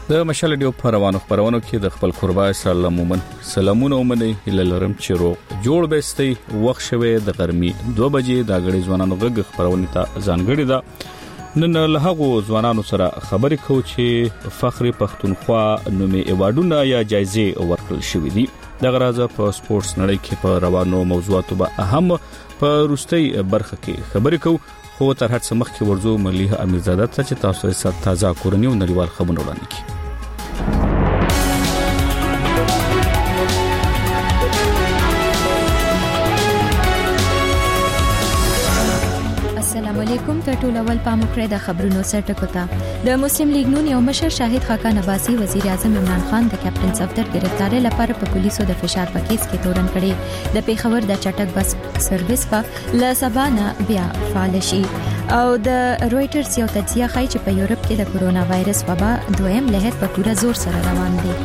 د مشال ډیو پروانو کې د خپل قربا سلامونه ومني لرم چې رو جوړ بهستي وخت شوه د غرمي 2 بجې د غړي ځوانانو غږ خبرونه ته ځانګړي ده نن له هغو ځوانانو سره خبرې کوو چې فخر پښتونخوا نومي ایوارډونه یا جایزې ورکړل شوې دي د غرازه په سپورتس نړۍ کې په روانو موضوعاتو به اهم په روستي برخه کې خبرې کوو خو تر هڅه مخکې ورزو مليحه امیرزاده ته چې تاسو سره تازه کورنی او نړیوال خبرونه وړاندې کړي. السلام علیکم ټول اول پاموکره د خبرونو سرټکو ته د مسلم لیگ نون یو مشر شاهد خاقان عباسی وزیر اعظم عمران خان د کیپټن صفدر گرفتاری لپاره په پولیسو د فشار په کیس کې تورن کړي د پیښور د چټک بس سرویس په لسبانه بیا فعال شي او د رويټرز یو تجزیه ښایي چې په یورپ کې د کورونا وایرس وبا دویم لهر په پوره زور سره روان دی.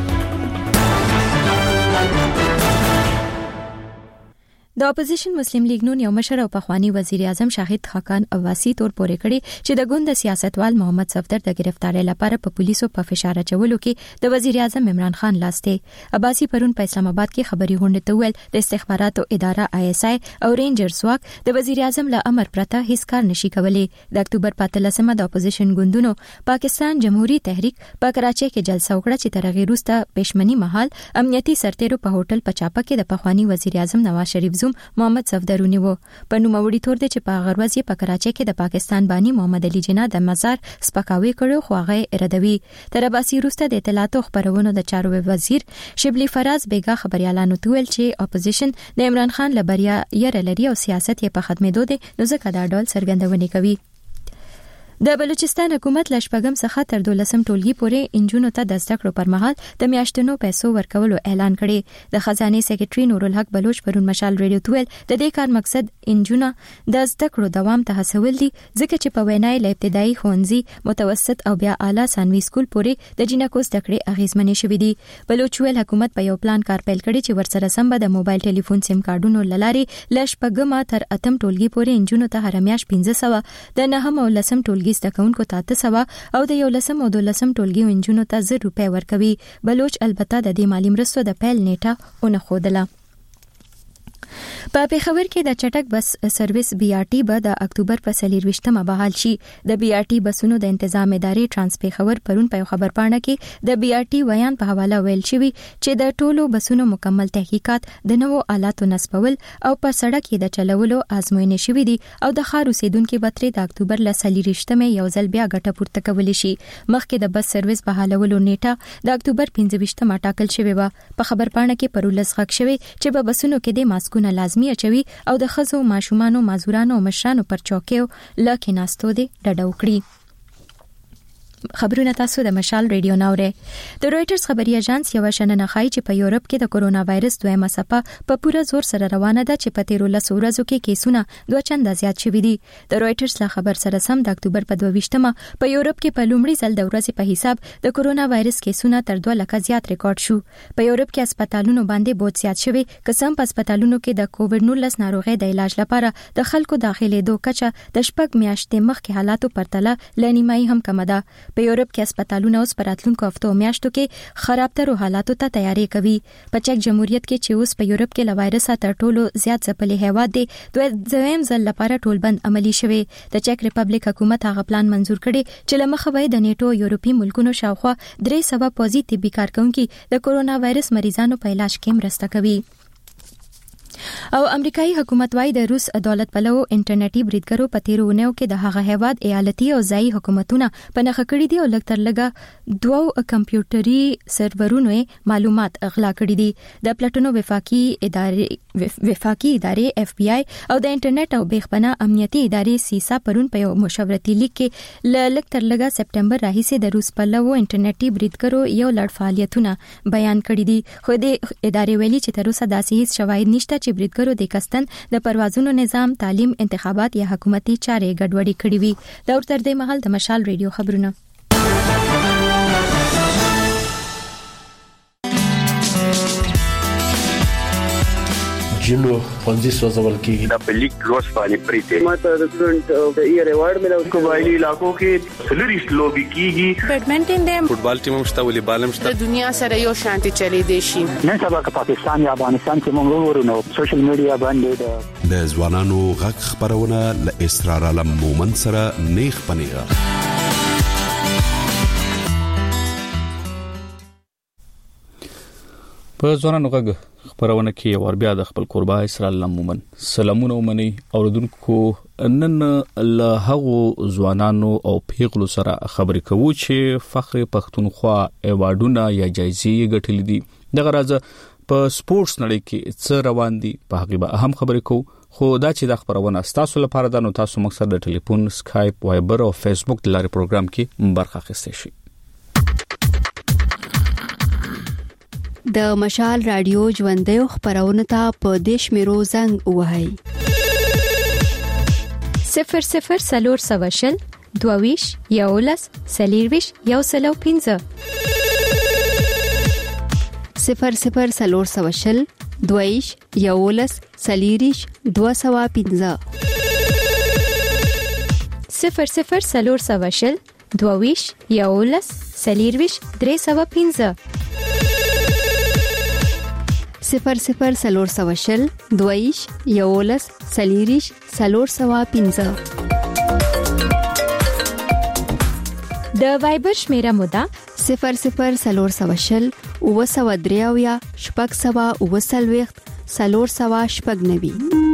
د اپوزیشن مسلم لیگ نون یو مشر او پخوانی وزیر اعظم شاهد خاقان عباسی تور پورې کړي چې د ګوند سیاستوال محمد صفدر د گرفتاری لپاره په پولیسو په فشار اچولو کې د وزیر اعظم عمران خان لاسته عباسی پرون په اسلام آباد کې خبري غونډه ته ویل د استخباراتو اداره ISI او رینجرز واک د وزیر اعظم له امر پرته هیڅ کار نشي کولی. د اکتوبر 15 د اپوزیشن ګوندونو پاکستان جمهوریت تحریک په کراچۍ کې جلسه وکړه چې تر هغه وروسته پېشمنی مهال امنیتي سرتیرو په هوټل په چاپه کې د پخوانی وزیر اعظم نواز شریف محمد صفدرونی وو په نوموړي تور د چې په غروازي په کراچۍ کې د پاکستان بانی محمد علي جناح د مزار سپکاوي کړو خو هغه ردوي. تر عباسی روسته د اطلاعات او خبرونو د چارو وزیر شبلی فراز بیگا خبريالانو تویل چې اپوزیشن د عمران خان لبریا یې لري او سیاست یې په ختمېدو دي نو ځکه دا ډول څرګندونه کوي. د بلوچستان حکومت لشپګم څخه تر 12 ټولګي پورې انجونو ته د زده کړو پر مهال د میاشتنو پیسو ورکولو اعلان کړي. د خزانه سیکریټري نورالحق بلوچ پرون مشال ریډیو تویل د دې کار مقصد انجونو د زده کړو دوام ته هڅول دي ځکه چې په وینای له ابتدایي ښوونځي متوسط او بیا اعلی ثانوي سکول پورې د جنکو زده کړې اغیزمنې شوې دي. بلوچ ویل حکومت په یو پلان کار پیل کړي چې ورسره سم به د موبایل ټلیفون سیم کارډونو لاري لشپګم تر اتم ټولګي پورې انجونو ته هر میاش 1500 د نهم او لسم ټولګي زده کوونکو ته 300 او د یو لسم او 12 ټولګي انجونو ته 1000 روپے ورکوي. بلوچ البته د دې مالی مرستو د پیل نیټه اون خودله. په پیښور کې د چټک بس سرویس BRT به د اکتوبر په 24مه بحال شي. د BRT بسونو د تنظیم ادارې ټرانس پیښور پرون په خبر پاڼه کې د BRT ویان په حواله ویل شوی چې د ټولو بسونو مکمل تحقیقات د نوو آلاتو نصبول او په سړک کې د چلولو آزموینې شوې دي او د ښار اوسیدونکو بتري د اکتوبر ل 24مه یو ځل بیا ګټه پورته کولی شي. مخکې د بس سرویس بحالولو نیټه د اکتوبر 25مه ټاکل شوې و. په خبر پاڼه کې پرولس غږ شوی چې په بسونو کې د ماسکونو لازمي اچوي او د خزو ماشومانو مازورانو او مشرانو پر چوکیو لکه ناستو دي ډډه وکړي. خبرونه تاسو د مشال ریډیو ناوره. د رويټرز خبري اژانس یو شننه ښایي چې په یورپ کې د کورونا وایرس دویمه څپه په پوره زور سره روانه ده چې په 13 ورځو کې کیسونه 2 چنده زیات شوي دي. د رويټرز له خبر سره سم د اکتوبر په 22مه په یورپ کې په لومړي ځل د ورځې په حساب د کورونا وایرس کیسونه تر 2 لک زیات ریکارډ شو. په یورپ کې هسپتالونو باندې بوج زیات شوی قسم په هسپتالونو کې د کووډ 19 ناروغي د علاج لپاره د خلکو داخلي دوه کچه د شپږ میاشتې مخکې حالاتو پرتله لنیمای هم کم ده. په یورپ کې هسپتالونه اوس پر راتلونکو هفتو میاشتو کې خرابترو حالاتو ته تیاری کوي. په چک جمهوریت کې چې اوس په یورپ کې له وایرس تر ټولو زیات ځپلي هیواد دی دویم ځل لپاره ټولبند عملی شوی. د چک ریپبلیک حکومت هغه پلان منزور کړي چې له مخه وای د نیټو یورپي ملکونو شاوخوا 300 پوزي طبي کارکونکي د کورونا وایرس مریضانو په علاج کې مرسته کوي. او امریکایي حکومت وايي د روس دولت پلو انټرنیټي بریدګرو په تیرونیو کې د هغه هیواد ایالتي او ځایي حکومتونه په نخښه کړی دي او لکتر لګه 2 کمپیوټري سرورونو معلومات اغلا کړی دي. د پلټنو وفاقي ادارې FBI او د انټرنیټ او بیخبنه امنیتي ادارې سیسا پرون په یو مشاورتي لیک کې لکتر لګه سپټمبر راهیسې د روس پلو انټرنیټي بریدګرو یو لړ فعالیتونه بیان کړی دي. خو د ادارې ویلي چې تر اوسه داسې هیڅ شواهد نشته چې بریدګرو د کستن د پروازونو نظام تعلیم انتخابات یا حکومتي چارې ګډوډي کړې وي. دا ورته د مهال د مشال ریډیو خبرونه. جنو پنځه سوځول کیږي د بلیک لوس باندې پریته ماته د سټډنټ د ایئر ایوارډ ملو قبایلی علاقو کې سلریس لوبي کیږي بیډمنټن دې فوټبال ټیم مشته ولې بالم شته د دنیا سره یو شانتي چلی دی شي نن سبا که پاکستان یا افغانستان کې موږ ورونو سوشل میډیا باندې د ځوانانو غږ خبرونه ل اسرار علم مومن سره نیخ پنیغه په ځوانانو غږ خبرونه کې ور بیا د خپل قربا اسرار علم مومن سلامونه ومني اوردونکو نن له هغو ځوانانو او پیغلو سره خبرې کوو چې فخر پښتونخوا ایوارډونه یا جایزې ګټلې دي دغه راز په سپورتس نړۍ کې څه روان دي په هغه به اهم خبرې کوو خو دا چې د خبرونه تاسو لپاره د نو تاسو مقصد د ټلیفون سکایپ وایبر او فیسبوک د لارې پروګرام کې برخه اخیستئ شئ د مشال رادیو ژوندۍ خبرونه ته په دیش میرو زنګ وهاي 00 سلور سواشل دوویش یولس سلیرویش یوسلو 15 00 سلور سواشل دویش یولس سلیریش 215 00 سلور سواشل دوویش یولس سلیرویش 315 00 سلور سواشل دویش یولس سلیریش 315 د وایبر شمیره مودا 00 سلور سواشل وسودریاویا شپږ سوا وسلويخت سلور سوا شپږ نوي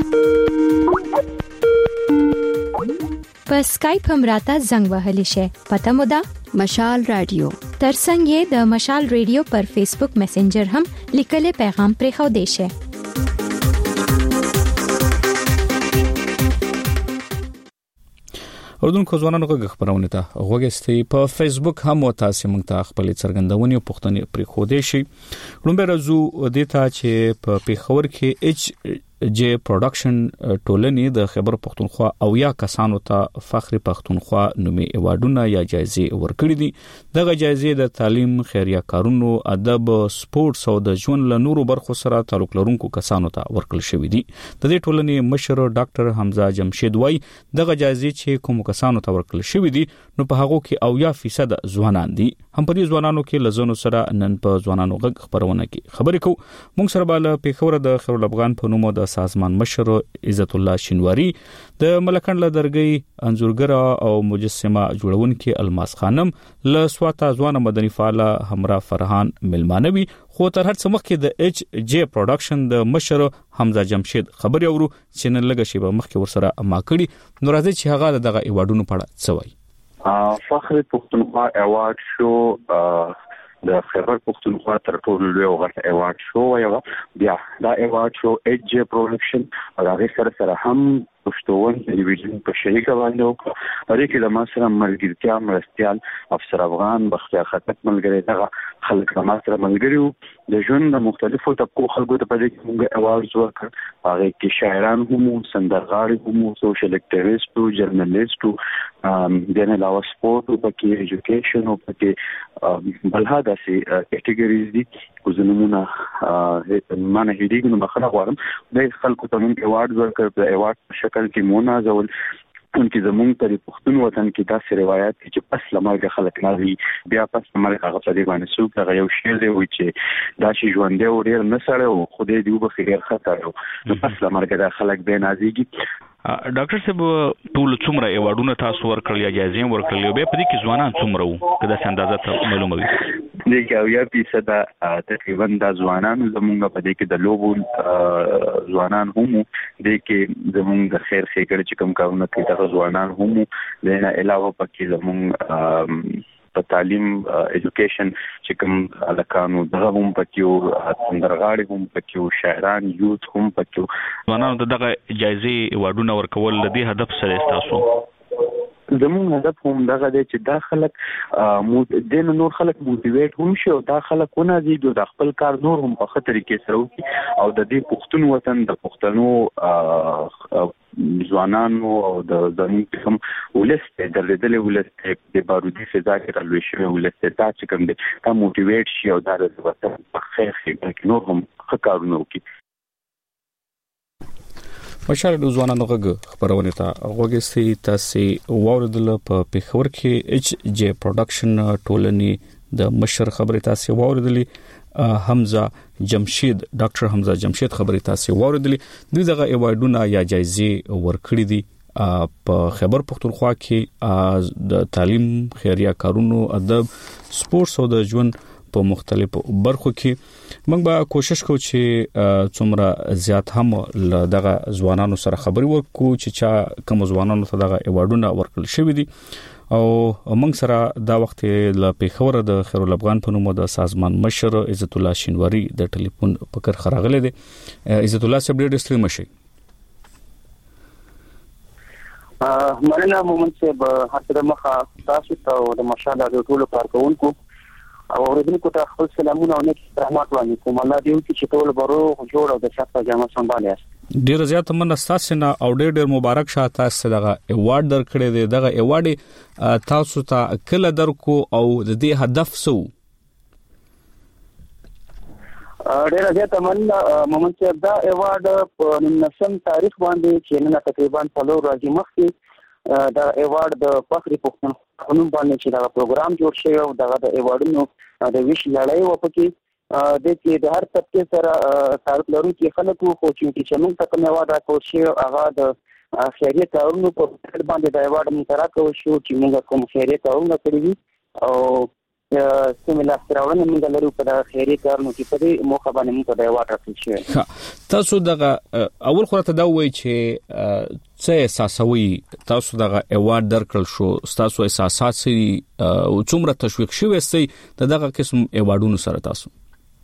په سکایپ هم راته زنګ وهلی شي پته مودا مشال رادیو ترڅنګ د مشال رادیو پر فیسبوک میسنجر هم لیکلي پیغام پرې خو دی شي اوردونکو ځوانانو غږ خبرونه ته غوږستي په فیسبوک هم تاسو موږ ته خپل څرګندونې او پوښتنې پرې خو دی شي لومبه رزو دیتا چې په پیښور کې اچ جے پروډکشن ټولنې د خبر پښتونخوا او یا کسانو ته فخر پښتونخوا نومي ایوارډونه یا جایزې ورکړي دي دغه جایزې د تعلیم خیریه کارونو ادب سپورتس او د ژوند له نورو برخو سره تعلق لرونکو کسانو ته ورکړل شوې دي د دې ټولنې مشر ډاکټر حمزه جمشید وای دغه جایزې چې کوم کسانو ته ورکړل شوې دي نو په هغه کې او یا فیصد ځوانان دي هم په دې ځوانانو کې لزونو سره نن په ځوانانو غږ خبرونه کې خبرې کوو موږ سره بالا پیښور د خیر افغان په نومو د سازمان مشر عزت الله شینواری د ملکند له درګي انزورګر او مجسمه جوړونکي الماس خانم له سواته ځوان مدني فعال همرا فرحان ملمانوي خو تر هر څه مخکې د اچ جے پروډکشن د مشر حمزه جمشید خبري اورو چې نن لږه شی به مخکې ورسره ما کړی نو راځي چې هغه دغه ایوارډونو په اړه څه وایي فخر پښتونخوا ایوارډ شو د خیبر پښتونخوا تر ټولو لوی غټ ایوارډ شو یو بیا دا ایوارډ شو اچ جے پروډکشن هغه سره هم پښتون ټلویزیون په شریکه باندې وکړه هغه کې د ما سره ملګرتیا مرستيال افسر افغان بختیار خټک ملګری دغه خلک د ما سره ملګریو د ژوند د مختلفو طبقو خلکو ته په دې کې موږ ایوارډز ورکړ هغه کې شاعران هم سندرغاړي هم سوشل اکټیویسټ جرنالیسټ د نه علاوه سپورت او پکې ایجوکیشن او پکې بلها داسې کټګوریز دي کوزنمونه معنی هدي نو مخه غواړم د خلکو ته موږ ایوارډ ورکړ د ایوارډ شکل کې مونازول انکه زمونږ ته پښتون وطن کې داسې روایت چې پس لمرګه خلک نازي بیا پس لمرګه هغه په دې باندې څوک هغه یو شعر دی وایي چې دا چې ژوند دی او ډېر نه سره او خدای دې وبخیر خطر نو پس لمرګه د خلک به نازيږي ډاکټر صاحب ټول څومره ایوارډونه تاسو ورکړل یا جایزې ورکړل به په دې کې ځوانان څومره وو کله چې اندازه ته معلومه وي دغه یو پیسه دا تقریبا د ځوانانو زمونږ په دې کې د لوبو ځوانان هم دي کې زمونږ د خیر ښېګړې چې کوم کارونه کوي د ځوانان هم نه علاوه پکې زمونږ په تعلیم ایجوکیشن چې کوم الکانو دغه هم پکې سندرغاړي هم پکې شاعران یوت هم پکې ځوانانو دغه جایزې ایوارډونه ورکول د دې هدف سره تاسو زموږ هدف هم دغه دی چې دا خلک د نور خلک موټیویټ هم شي او دا خلکونه دي د خپل کار نور هم په خطر کې سره وکړي او د دې پښتون وطن د پښتنو ځوانانو او د زموږ کوم ولست د لیدلې ولست د بارودي فضا کې راوي شوی ولست دا چې کوم دی دا موټیویټ شي او دا د وطن په خیر کې نور هم کارونه وکړي مشال د ځوانانو غږ خبرونه ته غوږی تاسو واوریدل په پیښور کې ایچ جی پروډکشن ټولنې د مشر خبرې تاسو واوریدلې حمزه جمشید ډاکټر حمزه جمشید خبرې تاسو واوریدلې دوی دغه ایوارډونه یا جایزې ورکړي دي په خیبر پختونخوا کې د تعلیم خیریه کارونو ادب سپورتس او د ژوند په مختلفو برخو کې موږ به کوشش کوو چې څومره زیات هم دغه ځوانانو سره خبري وکړو چې چا کوم ځوانانو ته دغه ایوارډونه ورکړل شوی دي او موږ سره دا وخت ل پیښور د خیرالافغان په نوم د سازمان مشر عزت الله شینواری د ټلیفون پکر خراغله دي عزت الله صاحب ډېر ستړي مشي مننه مومن صاحب هڅه مخه تاسو ته د مشاله د ټولو کارکونکو او اوریدونکو ته خپل سلامونه او نیک رحمت وړاندې کوم. الله دې وکړي چې ټول بروغ جوړ او د شفا جامه سمبالي ډیر زیات من تاسو نه او ډیر مبارک شه تاسو دغه ایوارډ درکړی دی دغه ایوارډ تاسو ته کله درکو او د دې هدف څه ډیر زیات من مومن صاحب دا ایوارډ په 19 تاریخ باندې چې نن تقریبا 4 ورځې مخکې دا ایوارډ د فخر پښتون قانون باندې چې دا پروګرام جوړ شوی او دا د ایوارډونو د ویش لړۍ و پکې د کې د هر طبقه سره تعلق لرونکي خلکو خو چې موږ ته کوم ایوارډ راکول شي هغه د خیریه کارونو په باندې د ایوارډ مونږ راکول شو چې موږ کوم خیریه کارونه کړی دي او سیمه لاستراونه موږ لرو په خیریه کارونو کې په دې موخه باندې موږ د ایوارډ راکول شي. تاسو دغه اول خو ته دا وایي چې څه احساسوي تاسو دغه ایوارډ درکړل شو تاسو احساسات او څومره تشویق شوي سي دغه قسم ایوارډونو سره تاسو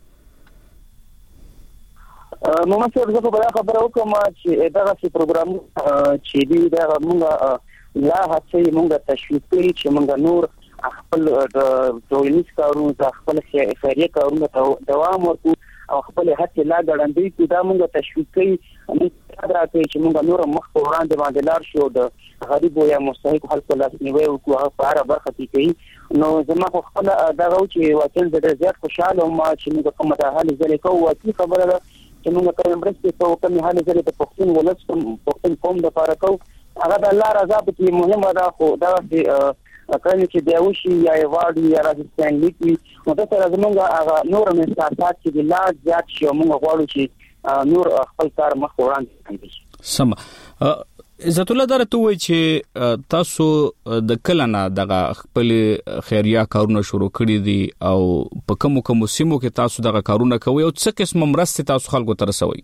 موږ څه په بل خبره وکم چې دغه پروګرام چې دی دا موږ لا هڅه موږ تشویق کوي چې موږ نور خپل د ټولنیز کارونو د خپل خیریه کارونو ته دوام ورکړو او خپل هڅې لا ګړندې کړو دا موږ تشویق کوي موږ راځي چې موږ نور مخ په وړاندې باندې لار شو د غریب یا مستحق خلکو لاس نیوي او په هر برخه کې کوي نو زما خپل دا غو چې واقعا د زیات خوشاله ما چې موږ کومه د حل ځلې کوو چې خبره ده چې موږ کوم مرسته کوو کوم حل ځلې په پښتون ولس پښتون قوم د لپاره کوو هغه د الله رضا په کې مهمه ده خو دا کله چې دی وشي یا ایوارډ یا راځي لیکي نو دا سره زمونږ هغه نور مسافات چې د لا زیات شي موږ غواړو چې نور خپل کار مخ وړاندې کړي. سم عزت الله درته وایي چې تاسو د کلنه دغه خپل خیریه کارونه شروع کړی دي او په کوم سیمو کې تاسو دغه کارونه کوي او څه قسم مرسته تاسو خلکو ته رسوي؟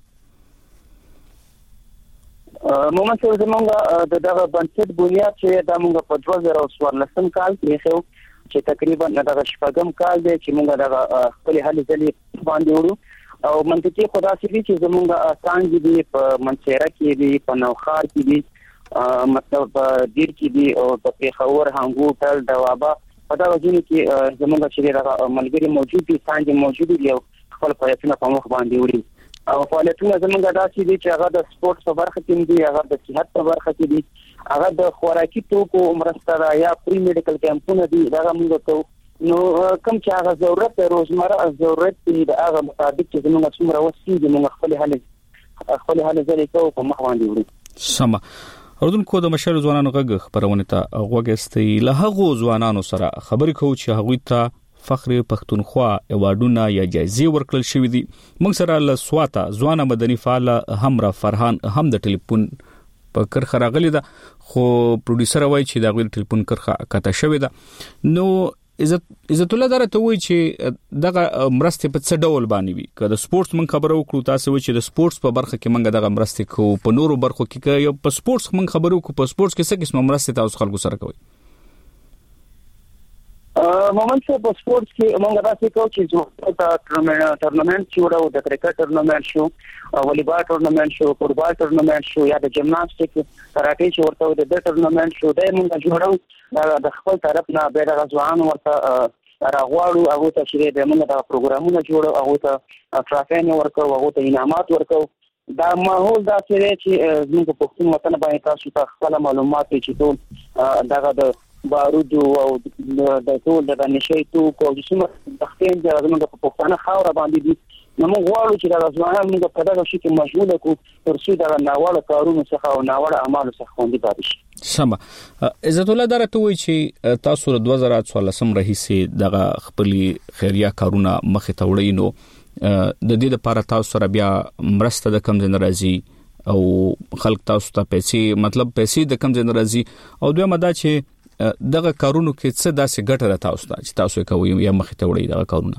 موږ څه زمونږ د دغه بنسټ بنیاد چې دا موږ په 2014 کال کې خو چې تقریبا دغه شپږم کال دی چې موږ دغه خپل حل ځلې باندې وړو او منطقي خدا سي چې زمونږ څنګه دي په منصيره کې دي په نوخار کې دي مطلب دیر کې دي او په پیښور هنګو تل دوابا په دا وجه کې زمونږ چې دغه ملګری موجود دي څنګه موجود دي او خپل فعالیتونه په مخ باندې وړي او فعالیتونه زمونږ داسې دي چې هغه د سپورت په برخه کې دي هغه د صحت په برخه کې دي هغه د خوراکي توکو مرسته یا پری میډیکل کیمپونه دي دا موږ کوو نو کوم چې هغه ضرورت روزمره ضرورت دي د هغه مطابق چې زمونږ څومره وسیله دي موږ خپل حل ځلې کوو په مخ باندې وړو. سم اردوونکو د مشر ځوانانو غږ خبرونه ته غوږستي له هغو ځوانانو سره خبرې کوو چې هغه ته فخر پښتونخوا ایوارډونه یا جایزې ورکړل شوې دي. موږ سره له سواته ځوان مدني فعال همرا فرحان هم د ټلیفون په کرخه راغلی ده خو پروډوسر وایي چې دا غوړي ټلیفون کرخه کاته شوې ده نو عزت الله درته وایي چې دغه مرسته په څه ډول باندې وي که د سپورتس من خبرو وکړو تاسو وایي چې د سپورتس په برخه کې موږ دغه مرسته کوو په نورو برخو کې یو په سپورتس من خبرو وکړو په سپورتس کې څه قسم مرسته تاسو خلکو سره کوي؟ مومن څه په سپورتس کې موږ راځي کوو چې د ټورنمنت جوړو د کرکټ ټورنمنت شو والیبال ټورنمنت شو فوټبال ټورنمنت شو یا د جمناستیک کراټي چې ورته د ټورنمنت شو د موږ جوړو د خپل طرف نه به د ځوان ورته راغواړو هغه ته چې د موږ د پروګرامونو جوړو هغه ته ټرافین ورکو هغه ته انعامات ورکو دا ماحول دا چې موږ په خپل وطن باندې تاسو ته خپل معلومات چې ټول دغه د بارود او د ټول د نشي توکو د څومره تختین د زموږ په پښتانه خاور باندې دي نو موږ غواړو چې دا ځوانان موږ په دغه شي کې مشغوله کو ترڅو دا ناوړه کارونو څخه او ناوړه اعمالو څخه خوندي پاتې شي. سم عزت الله درته وایي چې تاسو 2014 راهیسې دغه خپل خیریه کارونه مخې ته وړئ، نو د دې لپاره تاسو سره بیا مرسته د کم ځای راځي او خلک تاسو ته پیسې د کم ځای راځي، او دوی مدا چې دغه کارونو کې څه داسې ګټه راته تاسو ته چې تاسو کوي یا مخې ته وړي دغه کارونه؟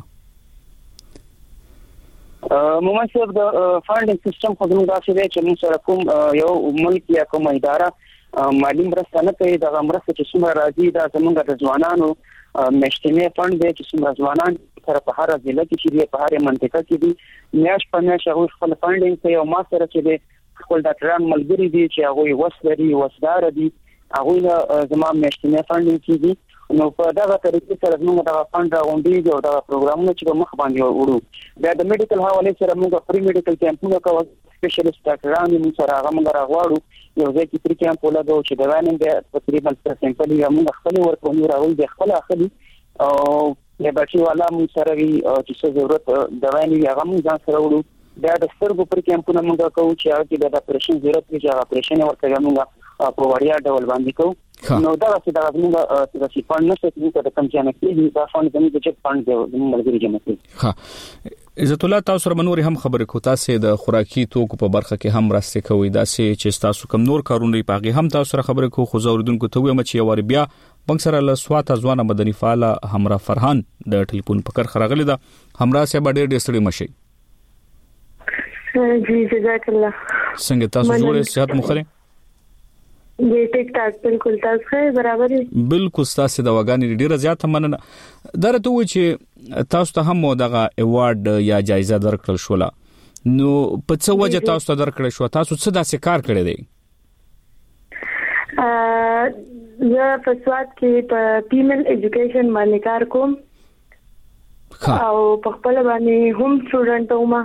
موږ صرف د فاندینګ سیستم خو موږ داسې دی چې موږ سره کوم یو ملک یا کوم اداره مالی مرسته نه کوي. دغه مرسته چې څومره راځي دا زموږ د ځوانانو میاشتنی فند دی چې څومره ځوانان سره په هر ضلع کې چې په هر منطقه کې دي میاش په میاش هغه خپل فاندینګ کوي، او ما سره چې دی خپل ډاکټران ملګري دي چې هغه وسلري وسدار دي، هغه زما میاشتنی فاندینګ کیږي. نو په دغه طریقې سره موږ دا فند راغونډي او دا پروګرامونه چې مخ باندې وړو. د میډیکل حواله سره موږ پری میډیکل کیمپونه کوو، سپیشلیست ډاکټران موږ سره هغه موږ راغواړو، یو ځای کې پری کیمپ ولګو چې دا وانم د تقریبا سیمپل یا موږ خپل ورکو نه راوړو د خپل اخلي او یا بچي والا موږ سره وی چې څه ضرورت دا واني هغه موږ ځان سره وړو. دا د سترګو پری کیمپونه موږ کوو چې هغه د اپریشن ضرورت کې هغه اپریشن ورته موږ په وړیا ډول باندې کوو. نو دا چې دا موږ چې فند نه ستاسو ته کوم ځای نه کېږي، دا فند زموږ د چک فند دی زموږ ملګری جمع کوي. ها عزت الله تاسو سره منوري هم خبرې کو، تاسو د خوراکي توکو په برخه کې هم راسته کوي، دا چې تاسو کوم نور کارونه پاغي هم تاسو سره خبرې کو. خو زوردونکو ته وایم چې یوار بیا بنګ سره له سواته ځوانه مدني فعال همرا فرحان د ټلیفون پکړ خراغلی دا همرا سه باندې ډېر ستړي مشي. جی جزاک الله. څنګه تاسو جوړه صحت مخره؟ جی ټیک ټاک بالکل تاسو ښه برابر دي. بالکل تاسو د وګانی ډیره زیاته مننه. درته و چې تاسو ته هم دغه ایوارډ یا جایزه درکړل شوله، نو په څه وجه تاسو ته درکړل شو؟ تاسو څه داسې کار کړی دی؟ زه په سواد کې په فیمیل ایجوکیشن باندې کار کوم او په خپل باندې هم سټوډنټ وم.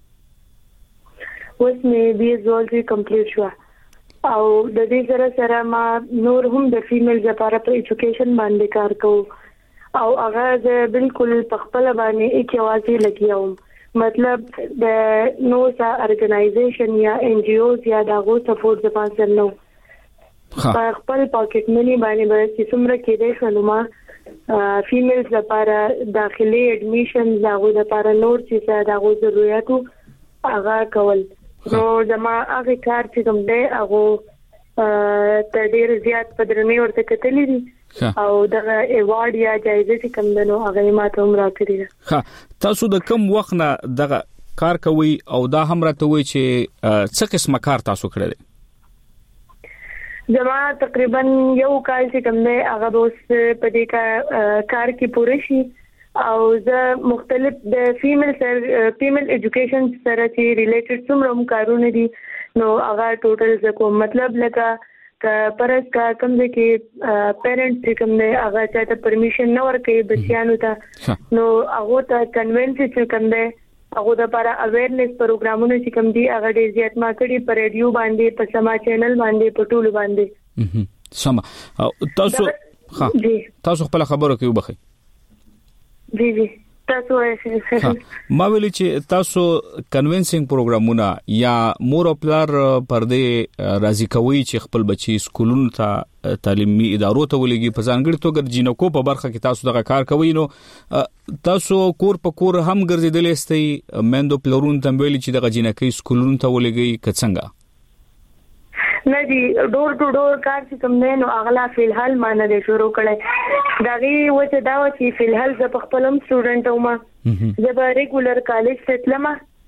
اوس مې بي زولجی کمپلیټ شو او د دې سره ما نور هم د فیمیل لپاره په ایجوکیشن باندې کار کوم او هغه بالکل په خپل باندې یک واځي لګیاوم. مطلب د نوسا ارګنایزیشن یا ان جی اوز یا دغه سپورټ د پاسل نو په خپل پاکټ منی باندې به چې څومره کېدای شو ما فیمیلز لپاره داخلي اډمیشن دغه لپاره نور چې دغه ضرورتو هغه کول. نو زما هغه کار چې کوم دی هغه ته ډیر زیات پدرنی ورته کتلې دي او دغه ایوارډ یا جایزه چې کوم دی نو هغه ماته هم راکړي ده. ها تاسو د کوم وخت نه دغه کار کوي او دا هم راته وایي چې څه قسمه کار تاسو کړی دی؟ زما تقریبا یو کال چې کوم دی هغه اوس په دې کار کې پوره شي او زه مختلف د فیمیل ایجوکیشن سره چې ریلیټډ څومره کارونه دي نو هغه ټوټل زکو مطلب لکه پرس کا کوم دي کې پیرنټس چې کوم دی هغه ته پرمیشن نه ورکوي بچیانو ته، نو هغه ته کنوینس چې کوم دی هغه د لپاره اویرنس پروګرامونه چې کوم دي هغه ډیر زیات ما کړی په ریډیو باندې په سما چینل باندې په ټولو باندې. سم تاسو خپل خبرو کې وبخي. جی جی تاسو ما ویل چې تاسو کنوینسینګ پروګرامونه یا مور او پلار پر دې راضي کوي چې خپل بچي سکولونو ته تعلیمي ادارو ته ولګي په ځانګړي توګه د جنکو په برخه کې تاسو دغه کار کوي، نو تاسو کور په کور هم ګرځیدل استئ مندو پلرون ته ویل چې دغه جنکې سکولونو ته ولګي کڅنګا نه دی ډور ټو ډور کار چې کوم نه نو اغلا فلحال ما نه شروع کړي دغه وجه دا و چې فلحال ز په خپلم سټوډنټ وم زه به ریګولر کالج ستلم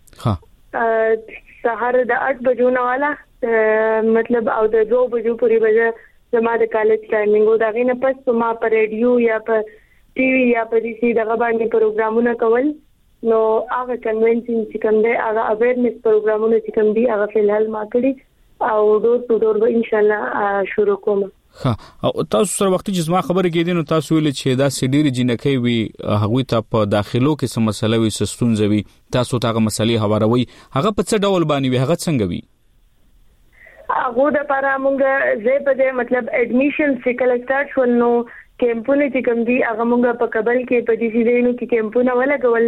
سحر د 8 بجو نه والا مطلب او د 2 بجو پورې بجه زما د کالج ټایمینګ او دغه نه پس ما په ریډیو یا په ټي وي یا په دې سي دغه باندې پروګرامونه کول، نو هغه کنونشن چې کوم دی هغه اویرنس پروګرامونه چې کوم دی هغه فلحال ما کړی او ډور ټو ډور به ان شاء الله شروع کوم. ها او تاسو سره وخت چې زما خبره کېدین نو تاسو ویل چې دا سډيري جنکې وي هغه ته په داخلو کې سم مسله وي سستونځوي، تاسو ته هغه مسلې هواروي، هغه په څه ډول باندې وي، هغه څنګه وي؟ هغه د لپاره موږ زه په دې مطلب اډمیشن سیکل سٹارټ شول نو کیمپونه چې کوم دي هغه موږ په کابل کې په دې ځینو کې کیمپونه ولګول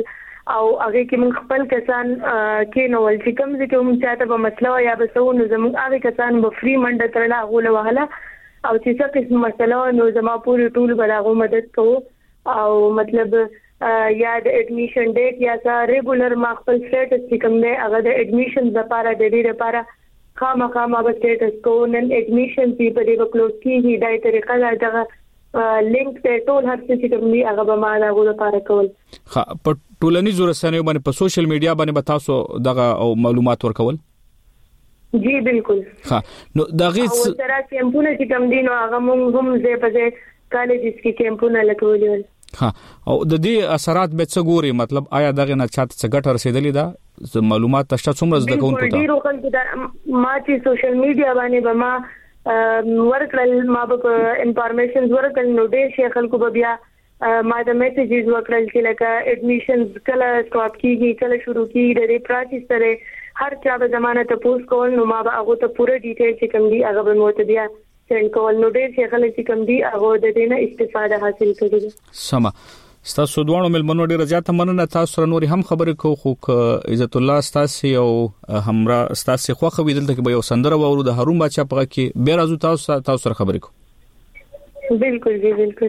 او هغه کې موږ خپل کسان کې نو ول چې کوم چې موږ چاته په مسله یا به سو نو زموږ هغه کسان به فری منډه ترلا غوله وهله او چې څه قسم مسله نو زما پوری ټول بلاغو مدد کوو او مطلب یا د اډمیشن ډیټ یا سا ریګولر ما خپل سټیټس کوم نه هغه د اډمیشن لپاره د دې لپاره خامخا به سټیټس کو نن اډمیشن په دې وکلوز کیږي دای طریقه دا لینک ته ټول هر څه چې کوم دی هغه به ما دا غوړه لپاره کول په ټولنیزو رسنیو باندې په سوشل میډیا باندې تاسو دغه او معلومات ورکول جی بالکل نو دغه سره کیمپونه چې کوم دي نو هغه موږ هم زه په کالجز کې کیمپونه لګولې او د دې اثرات به څه ګوري مطلب آیا دغه نه چاته څه ګټه رسیدلې ده معلومات تاسو څومره زده کوونکو ته ډیرو خلکو دا ما چې سوشل میډیا باندې به ما ورکړل ما به انفارمیشن ورکړل نو ډیر شي خلکو به بیا ما د میسیجز ورکړل چې لکه اډمیشنز کله سټاپ کیږي کله شروع کیږي د دې پروسس سره هر چا به زمانه ته پوس کول نو ما به هغه ته پوره ډیټیل چې کوم دی هغه به مو ته بیا سند کول نو ډیر شي خلک چې کوم دی هغه د دې نه استفاده حاصل کړي سما ستاسو دوه ملمنو ډیر زیاته مننه تاسو سره نور هم خبرې کوو خو عزت الله ستاسو او همرا ستاسو خو خو ویدل ته به یو سندره وورو د هارون بچا پغه کې به راځو تاسو سره خبرې کوو بالکل جی بالکل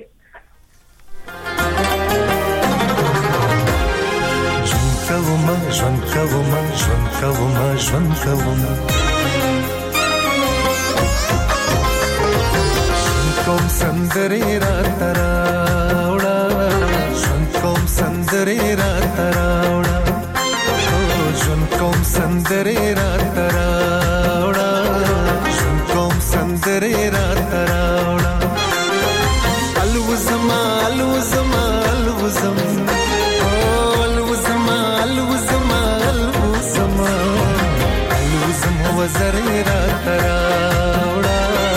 ژوند کوم کوم سندري را تراوړه ژوند کوم سندري را تراوړه ژوند کوم سندري را تراوړه ژوند کوم سندري را تراوړه الوزما الوزما الوزم الوزما الوزما الوزما الوزم وزري را تراوړه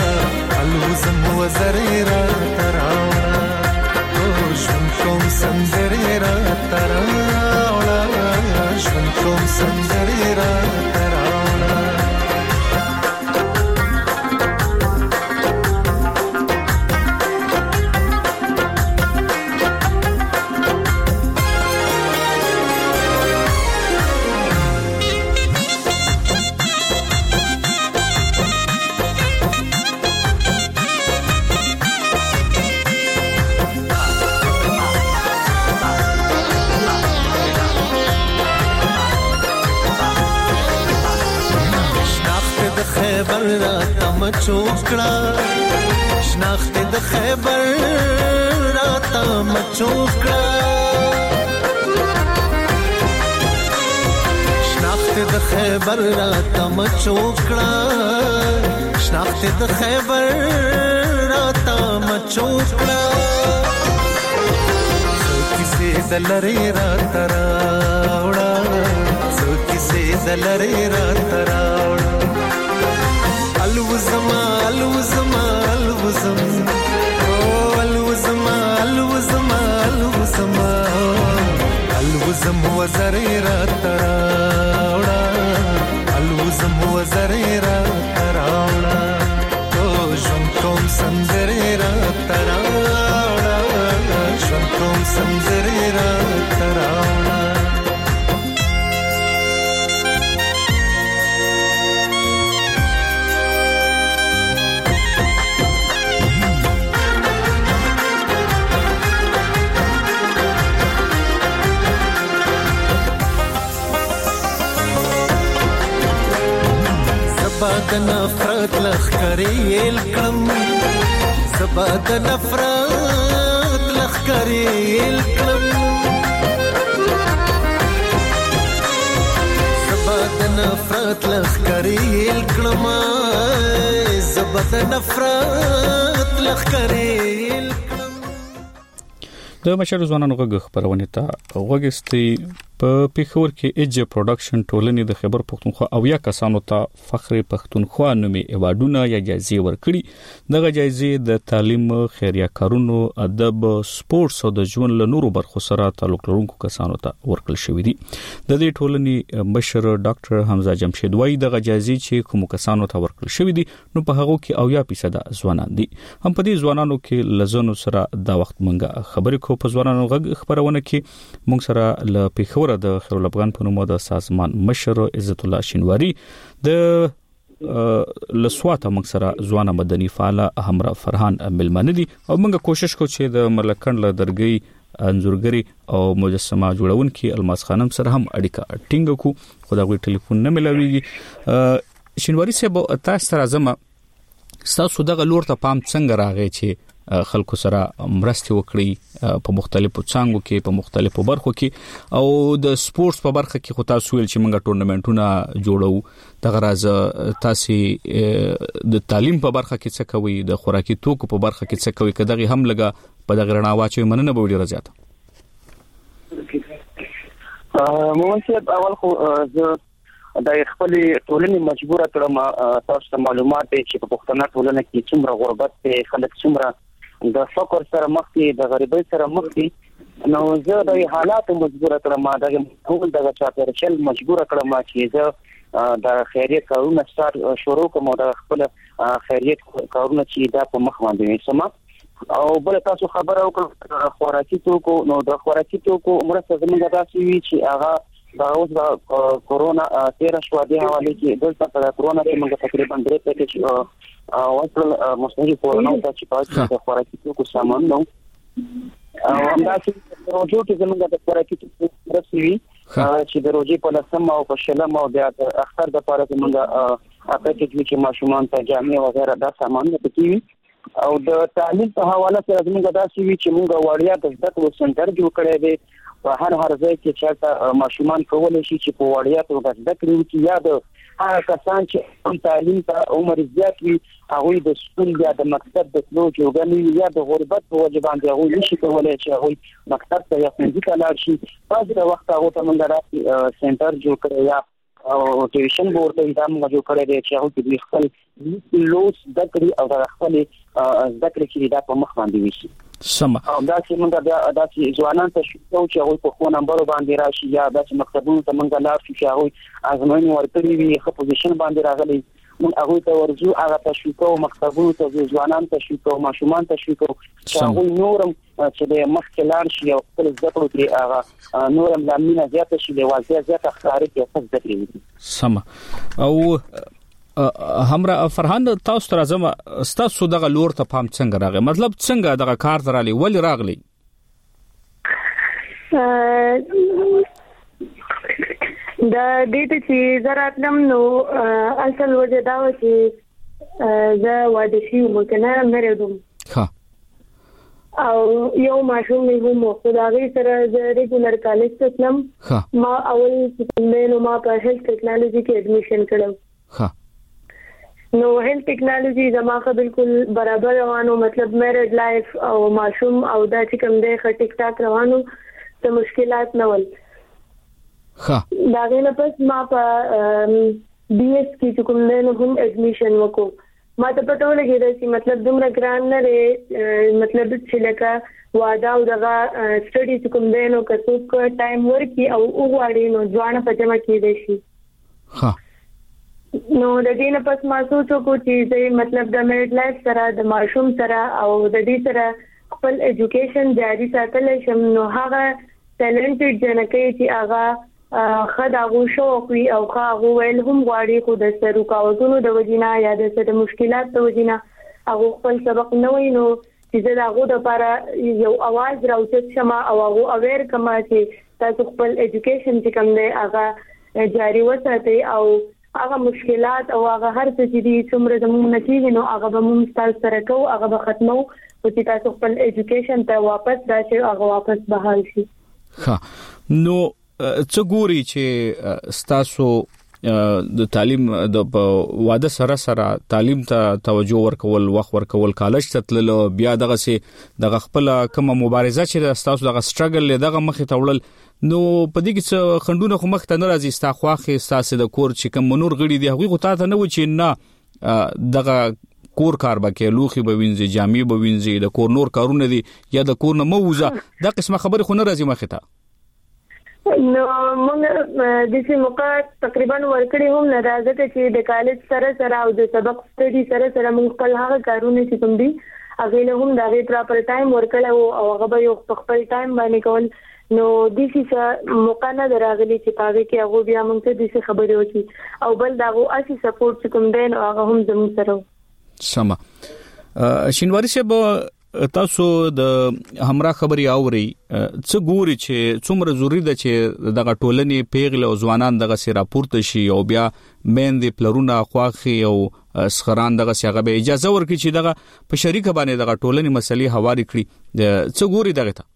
وزري را تراوړه ژوند کوم سندري را تراوړه ژوند کوم سندري را تراوړه خیبر را تم چوکړه شناخت د خیبر را تم چوکړه شناخت د خیبر را تم چوکړه شناخت د خیبر را تم چوکړه څوکې دلری را تراوړه څوکې دلری را تراوړه الوزما الوزما الوزم الوزما الوزما الوزما الوزم وزري را تراوړه الوزم وزري را تراوړه ژوند کوم سندري را تراوړه ژوند کوم سندري را تراوړه زباد نفرت لخکریل کړم زباد نفرت لخکریل کړم زباد نفرت لخکریل کړم زباد نفرت لخکریل د مشر ځوانانو غږ خبرونه ته وګستي په پیښور کې ایج پروډکشن ټولنې د خیبر پښتونخوا او یا کسانو ته فخر پښتونخوا نومي ایوارډونه یا جایزې ورکړي دغه جایزې د تعلیم خیریه کارونو ادب سپورتس او د ژوند له نورو برخو سره تعلق لرونکو کسانو ته ورکړل شوې دي د دې ټولنې مشر ډاکټر حمزه جمشید وایي دغه جایزې چې کوم کسانو ته ورکړل شوې دي نو په هغه کې 80% ځوانان دي هم په دې ځوانانو کې لزنو سره دا وخت منګه خبرې کو په ځوانانو غږ خبرونه کې مونږ سره ل پیښور مشهور د خیر الافغان په نوم د سازمان مشر عزت الله شینواری د لسواته مکسره ځوان مدني فعال همرا فرحان ملمنه دي او موږ کوشش کوو چې د ملکند له درګي انزورګری او مجسمه جوړونکي الماس خانم سره هم اړیکه ټینګ کو خدای ټلیفون نه ملويږي شینواری صاحب تاسو سره زما تاسو دغه لور ته پام څنګه راغی چې خلکو سره مرسته وکړي په مختلفو څنګهو کې په مختلفو برخو کې او د سپورتس په برخه کې خو تاسو ویل چې موږ ټورنمنټونه جوړو دغه راز تاسو د تعلیم په برخه کې څه کوي د خوراکي توکو په برخه کې څه کوي کداغي هم لګه په دغه رڼا واچوي مننه به ډیره زیاته موږ اول خو د خپل ټولنې مجبوره کړم تاسو ته معلومات چې په پښتنه ټولنه کې څومره غربت ته خلک څومره د فقر سره مخ دي د غریبۍ سره مخ دي نو زه د حالات مجبوره کړم دا ټول دغه چاپیریال مجبوره کړم چې زه د خیریت کارونه شروع کوم د خپل خیریت کارونه چې دا په مخ باندې سم او بل تاسو خبره وکړه خوراکي توکو نو د خوراکي توکو مرسته زموږ داسې وی چې هغه دا اوس د کورونا 13 شو دی حواله کې دلته د کورونا کې موږ تقریبا 3 پیکج واصل مصنوعي کورونا ته چې پاتې د خوراکي توکو سامان نو همدا چې روزو کې زموږ د خوراکي توکو رسېږي چې د روزي په لسم او په شلم او د اختر د پاره زموږ پیکج چې ماشومان ته جامې وغیرہ دا سامان پکې او د تعلیم په حواله سره زموږ داسې وی چې موږ وړیا د زده کړو سنټر جوړ کړی دی په هر ځای کې چې ماشومان کولای شي چې په وړیا توګه زده کړي چې یا د هغه کسان چې تعلیم ته عمر زیات وي هغه د سکول یا د مکتب د تلو جوړګنی یا د غربت په وجه باندې هغه نشي کولای چې هغه مکتب ته یا ښوونځي ته لاړ شي پس د وخت هغه ته موږ راځي سنټر جوړ کړی یا او ټیوشن بورډ ته دا موږ جوړ کړی دی چې هغه د خپل لوس د کړی او د خپل ذکر کې دا په مخ باندې وشي سم او دا چې موږ دا چې ځوانان ته شو چې هغه په خو نمبر باندې راشي یا د مکتبونو ته موږ لاړ شو چې هغه ازموینه ورکړي وي خو پوزیشن باندې راغلي موږ هغه ته ورځو هغه ته شو کو مکتبونو ته ځوانان ته شو کو ماشومان ته شو کو چې هغه نورم چې د مخکې لاړ شي او خپل زده کړو کې هغه نورم لامینه زیاته شي د واضح زیاته ښکاري چې څه زده کړي سم او همرا فرحان تاسو تر اعظم تاسو دغه لور ته پام څنګه راغی مطلب څنګه دغه کار درالي ولې راغلی دا دې ته چې زراتلم نو اصل وجه دا و چې زه واده شي مکنه مې دوم ها او یو ماشوم مې هم خدای سره د ریګولر کالج ته تلم ما اول چې ما په هیلث ټیکنالوژي کې اډمیشن کړم ها نو هیلث ټیکنالوژي زماخه بالکل برابر روانو مطلب میرډ لایف او ماشوم او دا چې کوم دی خ ټیک ټاک روانو ته مشکلات نه ول ها دا غوښنه پس ما په بي اس کې کوم نه هم اډمیشن وکړ ما ته پټو لګیږي چې مطلب دومره ګران نه لري مطلب چې لکه وادا او دغه سټډي کوم دی نو کڅوک ټایم ورکی او وګړي نو ځوان په جمع کې دي شي ها نو د دې نه پس ما سوچو کو چې زه مطلب د میرډ لایف سره د ماشوم سره او د دې سره خپل اډوকেশন جاری ساتل شم نو هغه ټیلنټډ جنکه چې هغه خداغو شوق وي او هغه ویل هم غواړي خو د سرکاوتونو د وجینا یا د سره مشکلات د وجینا هغه خپل سبق نه وي نو چې زه هغه د لپاره یو आवाज راوچت شمه او هغه اویر کما چې تاسو خپل اډوকেশن چې کوم دی هغه جاری وساتئ او هغه مشکلات او هغه هر څه چې دي څومره زموږ نتیجه نو هغه به موږ تاسو سره کوو هغه به ختمو او چې تاسو خپل اډوকেশن ته واپس راشي هغه واپس بحال شي ها نو څه ګوري چې تاسو د تعلیم د واده سره تعلیم ته توجه ورکول وخت ورکول کالج ته تلل بیا دغه سي دغه خپل کومه مبارزه چې تاسو دغه سټرګل دغه مخې ته وړل نو په دې کې خندونه خو مخ ته نه راځي ستا خواخې ستاسو د کور چې کوم منور غړي دی هغه غوته نه و چې نه دغه کور کار بکې لوخي به وینځي جامې به وینځي د کور نور کارونه دي یا د کور نه موزه دا قسمه خبره خو نه راځي مخ ته نو موږ د دې موقع تقریبا ورکړې هم نه راځي چې د کالج سره او د سبق سټډي سره موږ خپل هغه کارونه چې کوم دي هغه له هم دا غي پراپر ټایم ورکړو او هغه به یو خپل ټایم باندې کول نو د دې موقع نه دراغلي چې پاره کې هغه بیا موږ ته د خبرې وکړي او بل داغه اسی سپورټ کوم دین او هغه هم زموږ سره سم شینواری صاحب تاسو د همرا خبري اوري څه ګوري چې څومره ضروری ده چې دغه ټولنې پیغله او ځوانان دغه سره راپورته شي او بیا مېندې پلرونه خواخي او سخران دغه څنګه به اجازه ورکړي چې دغه په شریکه باندې دغه ټولنې مسلې حواله کړي څه ګوري دغه ته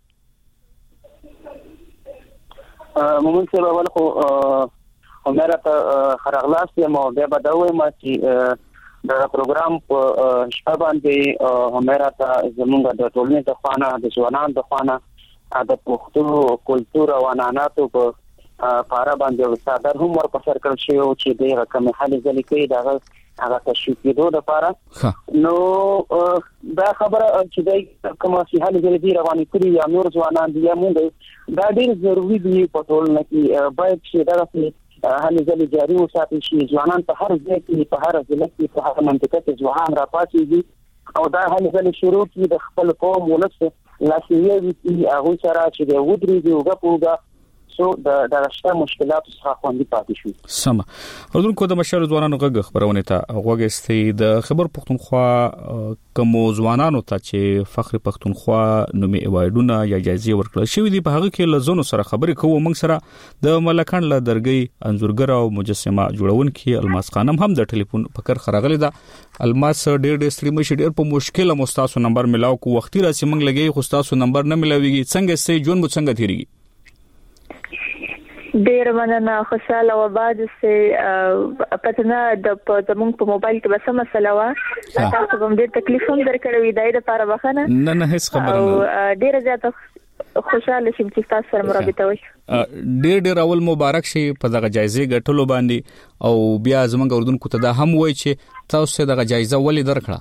موږ څه ول خو همره ته خرغلاس یم او بیا بدوي ما چې دا پروګرام په شپه باندې همره ته زمونږ د ټولنې د خوانه د ځوانان د خوانه د پښتو کلچر او عنعناتو په پارا باندې صدر هم ورپسر کړل شي او چې د رقم حل ځلې کوي دا هغه تشویق کېدو لپاره نو دا خبره چې د کومه سي حل ځلې روانې کړي یا نور ځوانان دي موږ دا ډېر ضروري دي په ټولنه کې باید چې دا هل ځلې جاري وساتل شي ځوانان په هر ځای کې په هر ځای کې په هر منطقه کې ځوانان راپاتېږي او دا هل ځلې شروع کی د خپل قوم ولس لاسیه وي هغه سره چې د ودرېږي او غوږه سو د راشته مشکلات څخه خوندي پاتې شو سم ورونکو د مشر ځوانانو غږ خبرونه ته غوږستي د خبر پښتونخوا کوم ځوانانو ته چې فخر پښتونخوا نومي ایوارډونه یا جایزې ورکړل شوې دي په هغه کې لزونو سره خبرې کوو موږ سره د ملکان له درګي انزورګر او مجسمه جوړونکي الماس خانم هم د ټلیفون فکر خرغلي دا الماس ډېر ستړي مشي ډېر په مشکله مستاسو نمبر ملاو کو وختي راسي موږ لګي خو تاسو نمبر نه ملاويږي څنګه سي جون مو څنګه تیریږي ډیر مننه خوشاله و بعد سه پتنه د زمون په موبایل کې بس مسله وا تاسو کوم ډیر تکلیف هم درکړی دی د لپاره بخنه نه هیڅ خبره نه ډیر زیاته خوشاله شم چې تاسو سره مرابطه وشي ډیر اول مبارک شي په دغه جایزې ګټلو باندې او بیا زمونږ اردوونکو ته دا هم وای چې تاسو دغه جایزه ولې درکړه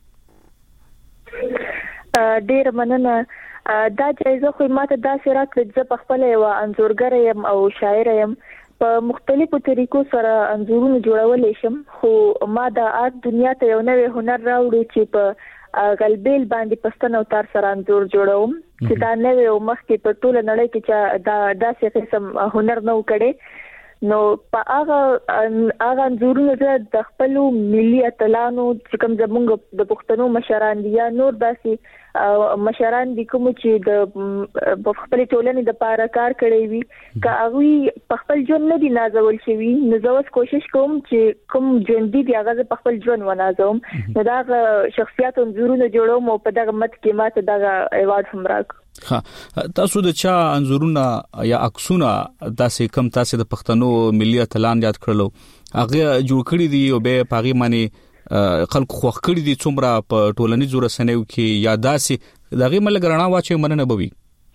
ډیر مننه دا جایزه خو ماته دا سره کړ په خپل یو انځورګر یم او شاعر یم په مختلفو طریقو سره انځورونه جوړول شم خو ما د آرت دنیا ته یو نوې هنر راوړو چې په غلبیل باندې پښتون او تار سره انځور جوړوم چې دا نوې او مخکې په ټول نړۍ کې چې دا څه قسم هنر نو کړي نو په هغه انځورونه د خپل ملي اتلانو چې کوم زمونږ د پښتنو مشران دي یا نور داسي مشران دي کوم چې د خپل ټولنې د پاره کار کړی وي که هغه په خپل ژوند نه دي نازول شوی نو زه اوس کوشش کوم چې کوم ژوند دي هغه په خپل ژوند ونازوم نو دا شخصیت انځورونه جوړوم او په دغه مت کې ماته دغه ایوارډ هم راکړ تاسو د چا انځورونه یا عکسونه تاسو کم تاسو د پښتنو ملي اتلان یاد کړلو هغه جوړ کړی دي او به پاغي معنی خلک خوښ کړی دي څومره په ټولنیزو رسنیو کې یا داسي دغه ملګرنا واچي مننه بوي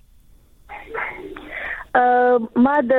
ما د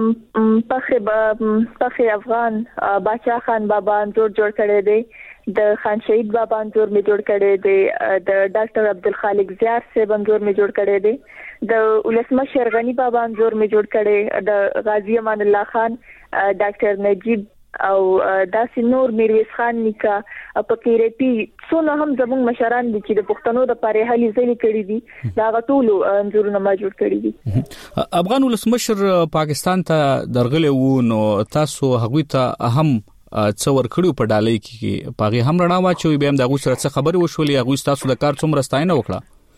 فخر افغان باچا خان بابا جوړ کړی دی د خان شهید بابا انځور می جوړ کړی دی د ډاکټر عبدالخالق زیار صاحب انځور می جوړ کړی دی د ولسمشر غنی بابا انځور می جوړ کړی د غازی امان الله خان ډاکټر نجیب او داسې نور میرویس خان نیکا په کېریپی څونه هم زموږ مشران دي چې د پښتنو د پاره هلي ځلې کړې دي دا غټول انځورونه ما جوړ کړی دي افغان ولسمشر پاکستان ته درغلې وو نو تاسو هغه ته اهم څور کړو په ډالۍ کې پاغي هم رڼا واچوي به هم دغه سره څه خبري وشولې هغه تاسو د کار څومره ستاینه وکړه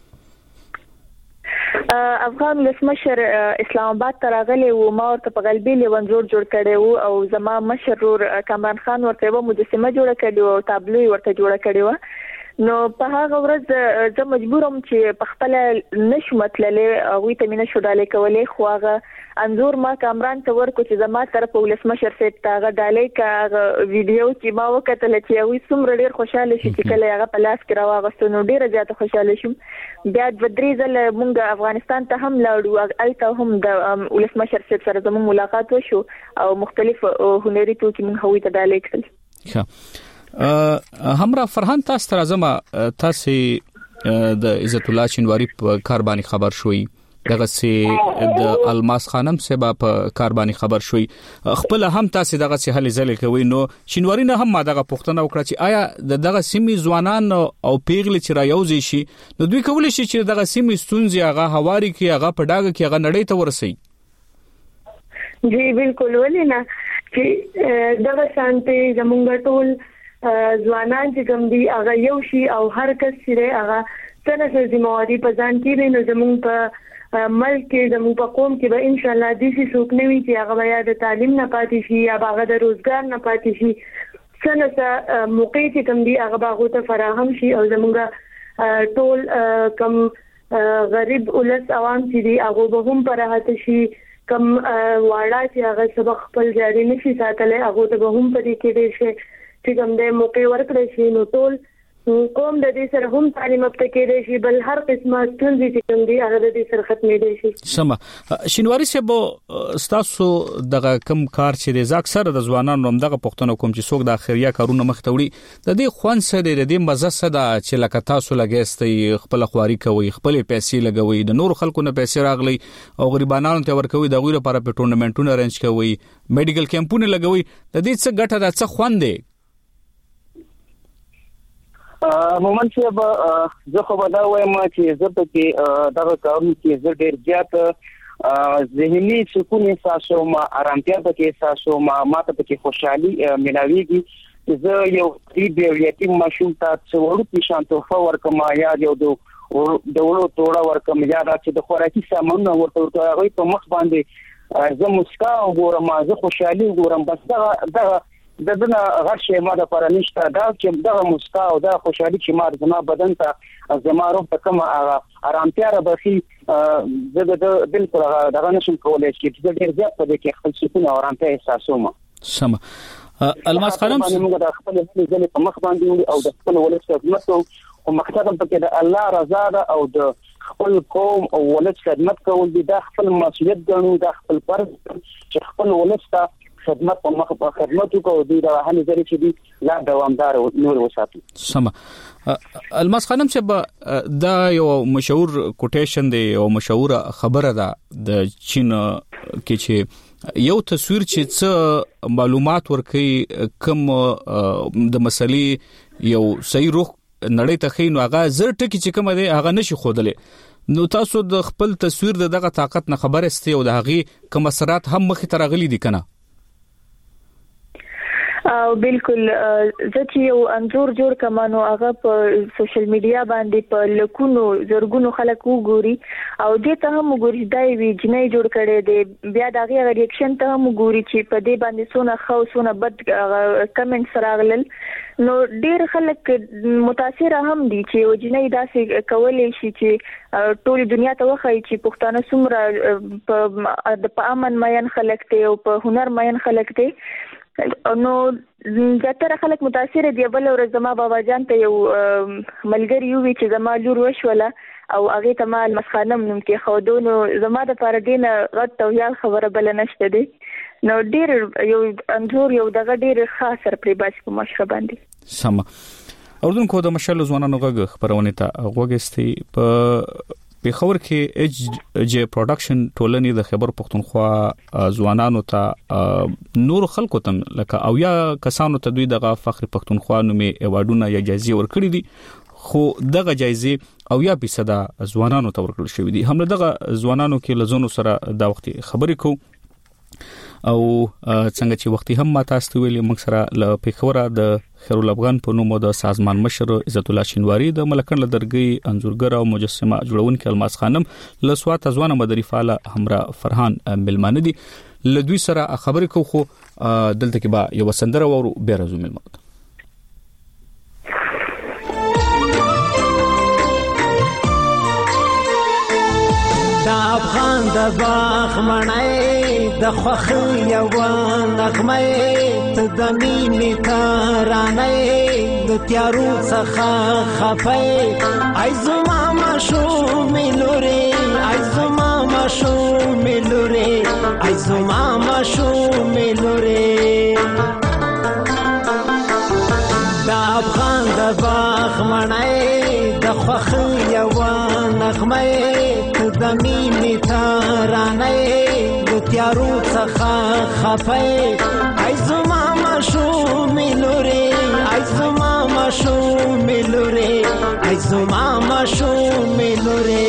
افغان ولسمشر اسلام آباد ته راغلی و ما ورته په غلبي لیونجور جوړ کړی و او زما مشرور کامران خان ورته و مجسمه جوړه کړی و او تابلو ورته جوړه کړی و نو په هغه ورځ زه مجبورم چې په خپل نشم تللې هغه ته مینه شو ډالې کولې خو هغه انځور ما کامران ته ورکو چې زما طرف ولسمشر سیټ تاغه ډالې کا ویډیو چې ما وکړل چې وې څومره ډیر خوشاله شي چې کله هغه په لاس کې راوغستو نو ډیر زیات خوشاله شوم بیا د درې ځله مونږ افغانستان ته هم لاړو الته هم د ولسمشر سیټ سره زموږ ملاقات وشو او مختلف هنري توکي مونږ هوی ته ډالې کړل همرا فرهان تاسو راځم تاسو د عزت الله شینواری په کار باندې خبر شوي دغه سي د الماس خانم سبا په کارباني خبر شوي خپل هم تاسو دغه سي هلي ځل کوي نو شینواری نه هم دغه پوښتنه وکړه چې آیا دغه سیمې ځوانان او پیغلې چې را یوځي شي نو دوی کولی شي چې دغه سیمې ستونزې هغه هواري کې هغه په ډاګه کې هغه نړۍ ته ورسي. جی بالکل ولینه چې دغه شانتي زمونږ ټول ځوانان چې کوم دي هغه یو شي او هر کس چې هغه څنګه ذمہواری په ځان کې نو زمونږ په ملک کې زمونږ په قوم کې به ان شاء الله د شي څوک نه وي چې هغه یا د تعلیم نه پاتې شي یا هغه د روزګار نه پاتې شي څنګه موقع چې کوم دي هغه باغو ته فراهم شي او زمونږ ټول کم غریب ولس عوام چې دي هغه به هم په راحت شي کم واړه چې هغه سبق خپل جاري نشي ساتلای هغه ته به هم پدې کې دي چې کوم د موقع ورکړي شي نو ټول قوم د دې سره هم تعلیم یافته کېدي شي بل هر قسمه ستونزې چې کوم دي هغه د دې سره ختمې دي شي. سم شینواری سبو تاسو دغه کم کار چې د اکثر د ځوانانو هم دغه پښتنو کوم چې څوک د اخریا کارونه مخ ته وړي د دې خوان سره د دې مزه صدا چې لکه تاسو لګېستي خپل خواري کوي خپل پیسې لګوي د نور خلکو نه پیسې راغلي او غریبانو ته ورکوي د غوړي لپاره په ټورنمنټونو ارنج کوي میډیکل کیمپونه لګوي د دې څه ګټه ده څه خوان دی. مومن چې زه خو به دا وایم چې زه په کې دغه کارونه کې زه ډېر زیات ذهني سکون احساسوم آرامتیا په کې احساسوم ماته په کې خوشحالي ملاويږي زه یو غریب یتیم ماشوم ته څوړو په شان تحفه ورکم یا یو د ډولو توړه ورکم یا چې د خوراکي سامان ورته هغه په مخ باندې زه مسکا وګورم زه خوشحالي وګورم بس دغه دغه غشې ما د پر نشته دا چې دغه مسکا او دا خوشحالي چې ما زما بدن ته زما روح ته کوم آرامتیا را بخي د بالکل دغه نشم کولای چې د ډیر زیات په کې خپل سکون او آرامتیا احساسوم. سم الماس خانم موږ د خپل ځل په مخ باندې او د خپل ولس خدمت او مقصد په کې د الله رضا ده او د خپل قوم او ولس خدمت کول دي د خپل مسؤلیت ګڼو د خپل فرض چې خپل ولس ته خدمت په مخ په خدمت کوو د هغه ځای چې دی لا دوامدار او نور وساتو. سم الماس خانم چې دا یو مشهور کوټیشن دی او مشهور خبره ده د چین کې چې یو تصویر چې څه معلومات ورکړي کوم د مسلې یو صحیح روح نړۍ ته خینو هغه زر ټکی چې کوم دی هغه نشي خودلې نو تاسو د خپل تصویر دغه طاقت نه خبر استئ او د هغه کوم اثرات هم مخ ته راغلي دي کنه. او بالکل زه چې یو انځور جوړ کمانو هغه په سوشل میډیا باندې په لکونو زرګونو خلک وګوري او دې ته هم وګوري دا وی جنې جوړ کړي دي بیا دغه ریاکشن ته هم وګوري چې په دې باندې سونه خو سونه بد کمنټس راغلل نو ډیر خلک متاثر هم دي چې جنې داسې کولې شي چې ټول دنیا ته وخی چې پښتانه څومره په امن مېن خلک ته او په هنر مېن خلک ته نو زیاتره خلک متاثر دي. بل ورځ زما بابا جان ته یو ملګری وی چې زما لور وشوله او هغه ته ما المسخانم نوم کې خودونو زما د پاره دینه غټ او یال خبره بل نشته دي نو ډیر یو انځور یو دغه ډیر خاص سر پرې باش په مشره باندې. سم اردن کو د مشل ځوانانو غږ خبرونه ته غوګستي په پیښور کې ایچ جی پروډکشن ټولنې د خبر پښتونخوا ځوانانو ته نور خلکو ته لکه او یا کسانو ته دوی دغه فخر پښتونخوا نومې ایوارډونه یا جایزې ورکړي دي خو دغه جایزې او یا پیسه ځوانانو ته ورکړل شوې دي. هم دغه ځوانانو کې لزونو سره دا وخت خبرې کو او څنګه چې وختي هم ما تاسو ته ویلي موږ سره ل پیښور د خیرالافغان په نوم د سازمان مشر عزت الله شینواری د ملکن لدرګي انځورګر او مجسمه جوړونکي الماس خانم له سوات ځوان مدري فعال همرا فرحان ملمانه دي لدوی سره خبرې کو خو دلته کې با یو سندره ورو بیرزو ملمانه دا افغان د باغ مړی د خوښۍ یوه نغمه ته د مینې ترانې د تیارو څخه خفۍ ای زما ماشومې لورې ای زما ماشومې لورې ای زما ماشومې لورې د افغان د باغ مړی د خوښۍ یوه نغمه ته د مینې ترانه د تیارو څخه خفه ای زما ماشومې لورې ای زما ماشومې لورې ای زما ماشومې لورې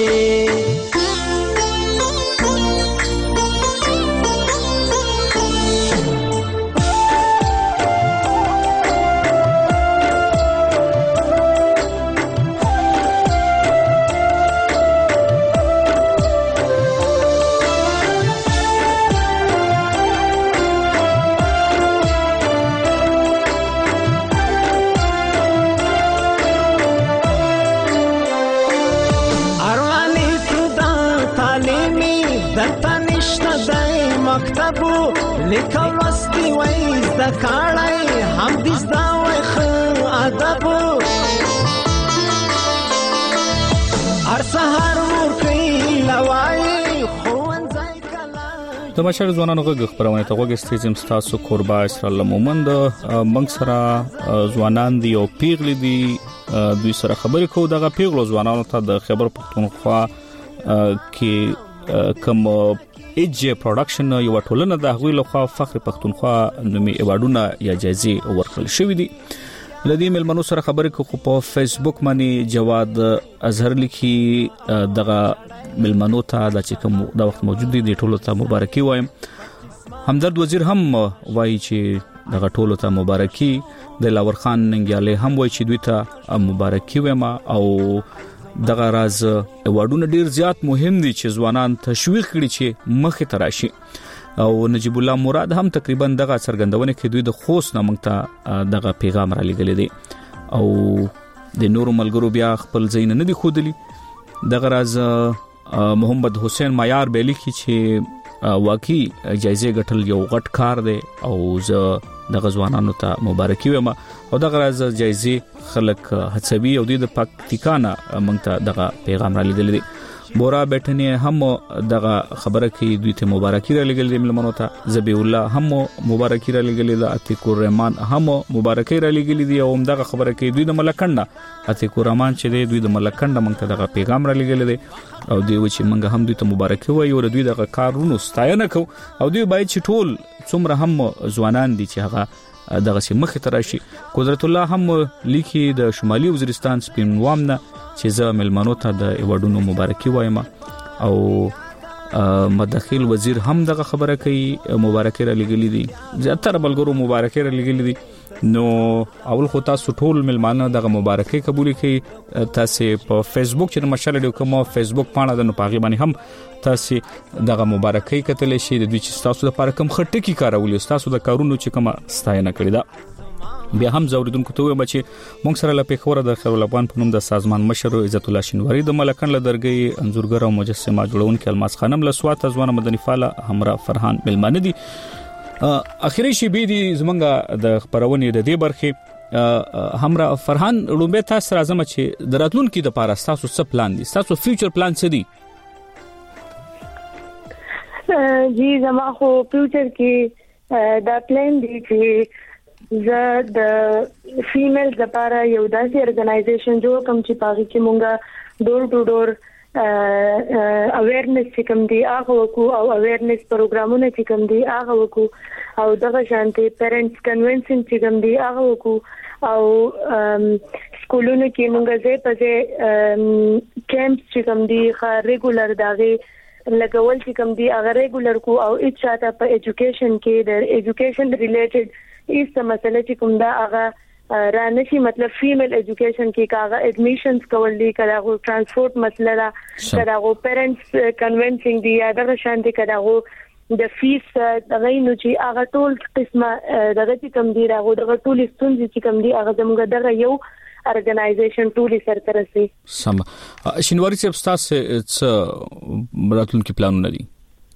لیکل وستي وای زده کړای هم دې زده وای ښه ادب هر سهار ورکوي لوای ښوونځی کله د مشر ځوانانو غږ خپرونه ته غوږ استیزم ستاسو قربا اسرائیل مومند منګ سره ځوانان دی او پیغلی دی دوی سره خبرې کوو دغه پیغلو ځوانانو ته د خبر پښتونخوا کې کوم ایجه پروډکشن یو ټولنه د هغوی لخوا فخر پښتونخوا نومي ایوارډونه یا جایزې ورکړل شوې دي لدی ملمنو سره خبرې کوو په فیسبوک باندې جواد اظهر لیکي دغه ملمنو ته د چې کوم د وخت موجود دي ټولو ته مبارکي وایم همدرد وزیر هم وایي چې دغه ټولو ته مبارکي د لاور خان ننګیاله هم وایي چې دوی ته مبارکي وایم او دغه راز ایوارډونه ډیر زیات مهم دي چې ځوانان تشویق کړي چې مخه تراشي او نجیب الله مراد هم تقریبا دغه څرګندونه کې دوی د خوست نامنګ ته دغه پیغام را لګلې دي او د نورو ملګرو بیا خپل زین نه دي خودلی دغه راز محمد حسین معیار بیلی کی چې واقعي جایزه ګټل یو غټ کار دی او زه دغه ځوانانو ته مبارکي وایم او دغه راز جایزه خلک هڅوي او د پاکتیکانا مونږ ته دغه پیغام را لګل دي بورا بیٹنی هم دغه خبره کې دوی ته مبارکي را لګل دي ملمنو ته زبی الله هم مبارکي را لګل دي عتیق الرحمن هم مبارکي را لګل دي او دغه خبره کې دوی د ملکند عتیق الرحمن چې دوی د ملکند مونږ ته دغه پیغام را لګل دي او دوی چې مونږ هم دوی ته مبارکي وایو او دوی دغه کارونو ستاینه کو او دوی باید چې ټول څومره هم ځوانان دي چې هغه دغه مخه تراشي قدرت الله هم لیکي د شمالي وزیرستان سپین وامنه چې زه ملمنو ته د ایوارډونو مبارکي وایم او مداخل وزیر هم دغه خبره کوي مبارکي را لګلې دي زیاتره بلګرو مبارکي را لګلې دي نو اول خو تاسو ټول ملمانه دغه مبارکي قبول کړئ تاسو په فیسبوک چې مشاله ډیو کوم فیسبوک پاڼه د نپاغي باندې هم تاسو دغه مبارکي کتل شي د دوی چې تاسو لپاره کوم خټکی کارولې تاسو د کارونو چې کومه ستاینه کړی دا بیا هم زوریدونکو ته وایي چې مونږ سره له پیښور د خیر الافغان په نوم د سازمان مشر عزت الله شینواری د ملکن له درګي انزورګر او مجسمه جوړونکو الماس خانم له سوات ځوان مدني فعال همرا فرحان ملمانه دي اخیری شی به دي زمونږ د خبرونې د دې برخه همرا فرحان لومبه تاسو راځم چې دراتلونکو د پاره تاسو څه پلان دي تاسو فیوچر پلان څه دي جی زما خو فیوچر کې دا پلان دی چې زه د فیمیل لپاره یو داسې ارګنایزیشن جوړ کوم چې پاږي چې مونږه ډور ټو ډور اویرنس چې کوم دی هغه وکړو او اویرنس پروګرامونه چې کوم دی هغه وکړو او دغه شانتي پیرنټس کنونشن چې کوم دی هغه وکړو او سکولونو کې مونږه زه پځه کیمپس چې کوم دی ریګولر داغه لګول چې کوم دی هغه ریګولر کو او اچاته په ایجوکیشن کې د ایجوکیشن ریلیټډ ایست مسله چې کوم دا هغه رانشي مطلب فیمیل ایجوکیشن کې کاغه اډمیشنز کول دي کله ترانسپورت مسله دا کله پیرنټس کنونسینګ دی یا دغه شانتي کله د فیس دغه نو چې هغه ټول قسمه دغه چې کوم دی راغو دغه ټول ستونزې چې کوم دی هغه زموږ دغه یو ارګنایزیشن ټول سره ترسي سم شینواری صاحب تاسو څه راتلونکي پلانونه دي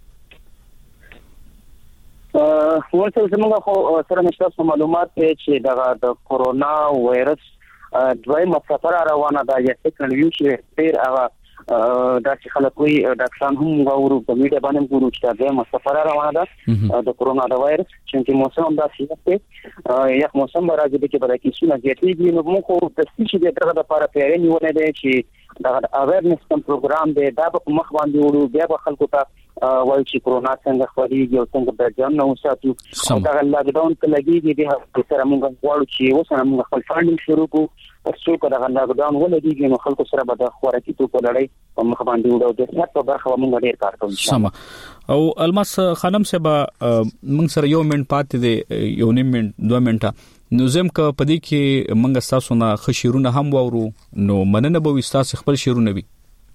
ورته زموږ خو سره نشته معلومات چې د کورونا وایرس دویمه څپه روانه ده یا سیکنډ ویو چې ډیر هغه دا چې خلک وي ډاکټران هم غوړو په میډیا باندې ګورو چې دا مسافر روانه ده د کورونا د وایرس چې موسم دا سیاسي یک موسم راځي چې په دې کې څونه زیاتېږي نو موږ د ستې د دغه لپاره پیری نیولې ده چې دا اویرنس پروګرام دی دا په مخ باندې وړو بیا به خلکو ته وایي چې کورونا څنګه خوريږي او څنګه د ځان نو ساتو دا لاک ډاون کې لګيږي د سره موږ غواړو چې اوس موږ خپل فاندینګ شروع کوو ترڅو دا لاک ډاون ولګيږي نو خلکو سره به د خوراکي توکو لړۍ په مخ باندې وړو د صحت په برخه موږ ډیر کار کوو سم او الماس خانم صاحب موږ سره یو منټ پاتې دی یو نیم منټ 2 منټه نو زم ک پدې کې موږ تاسو نه خشيرونه هم وورو نو مننه به وستاسو خپل شیرونه وي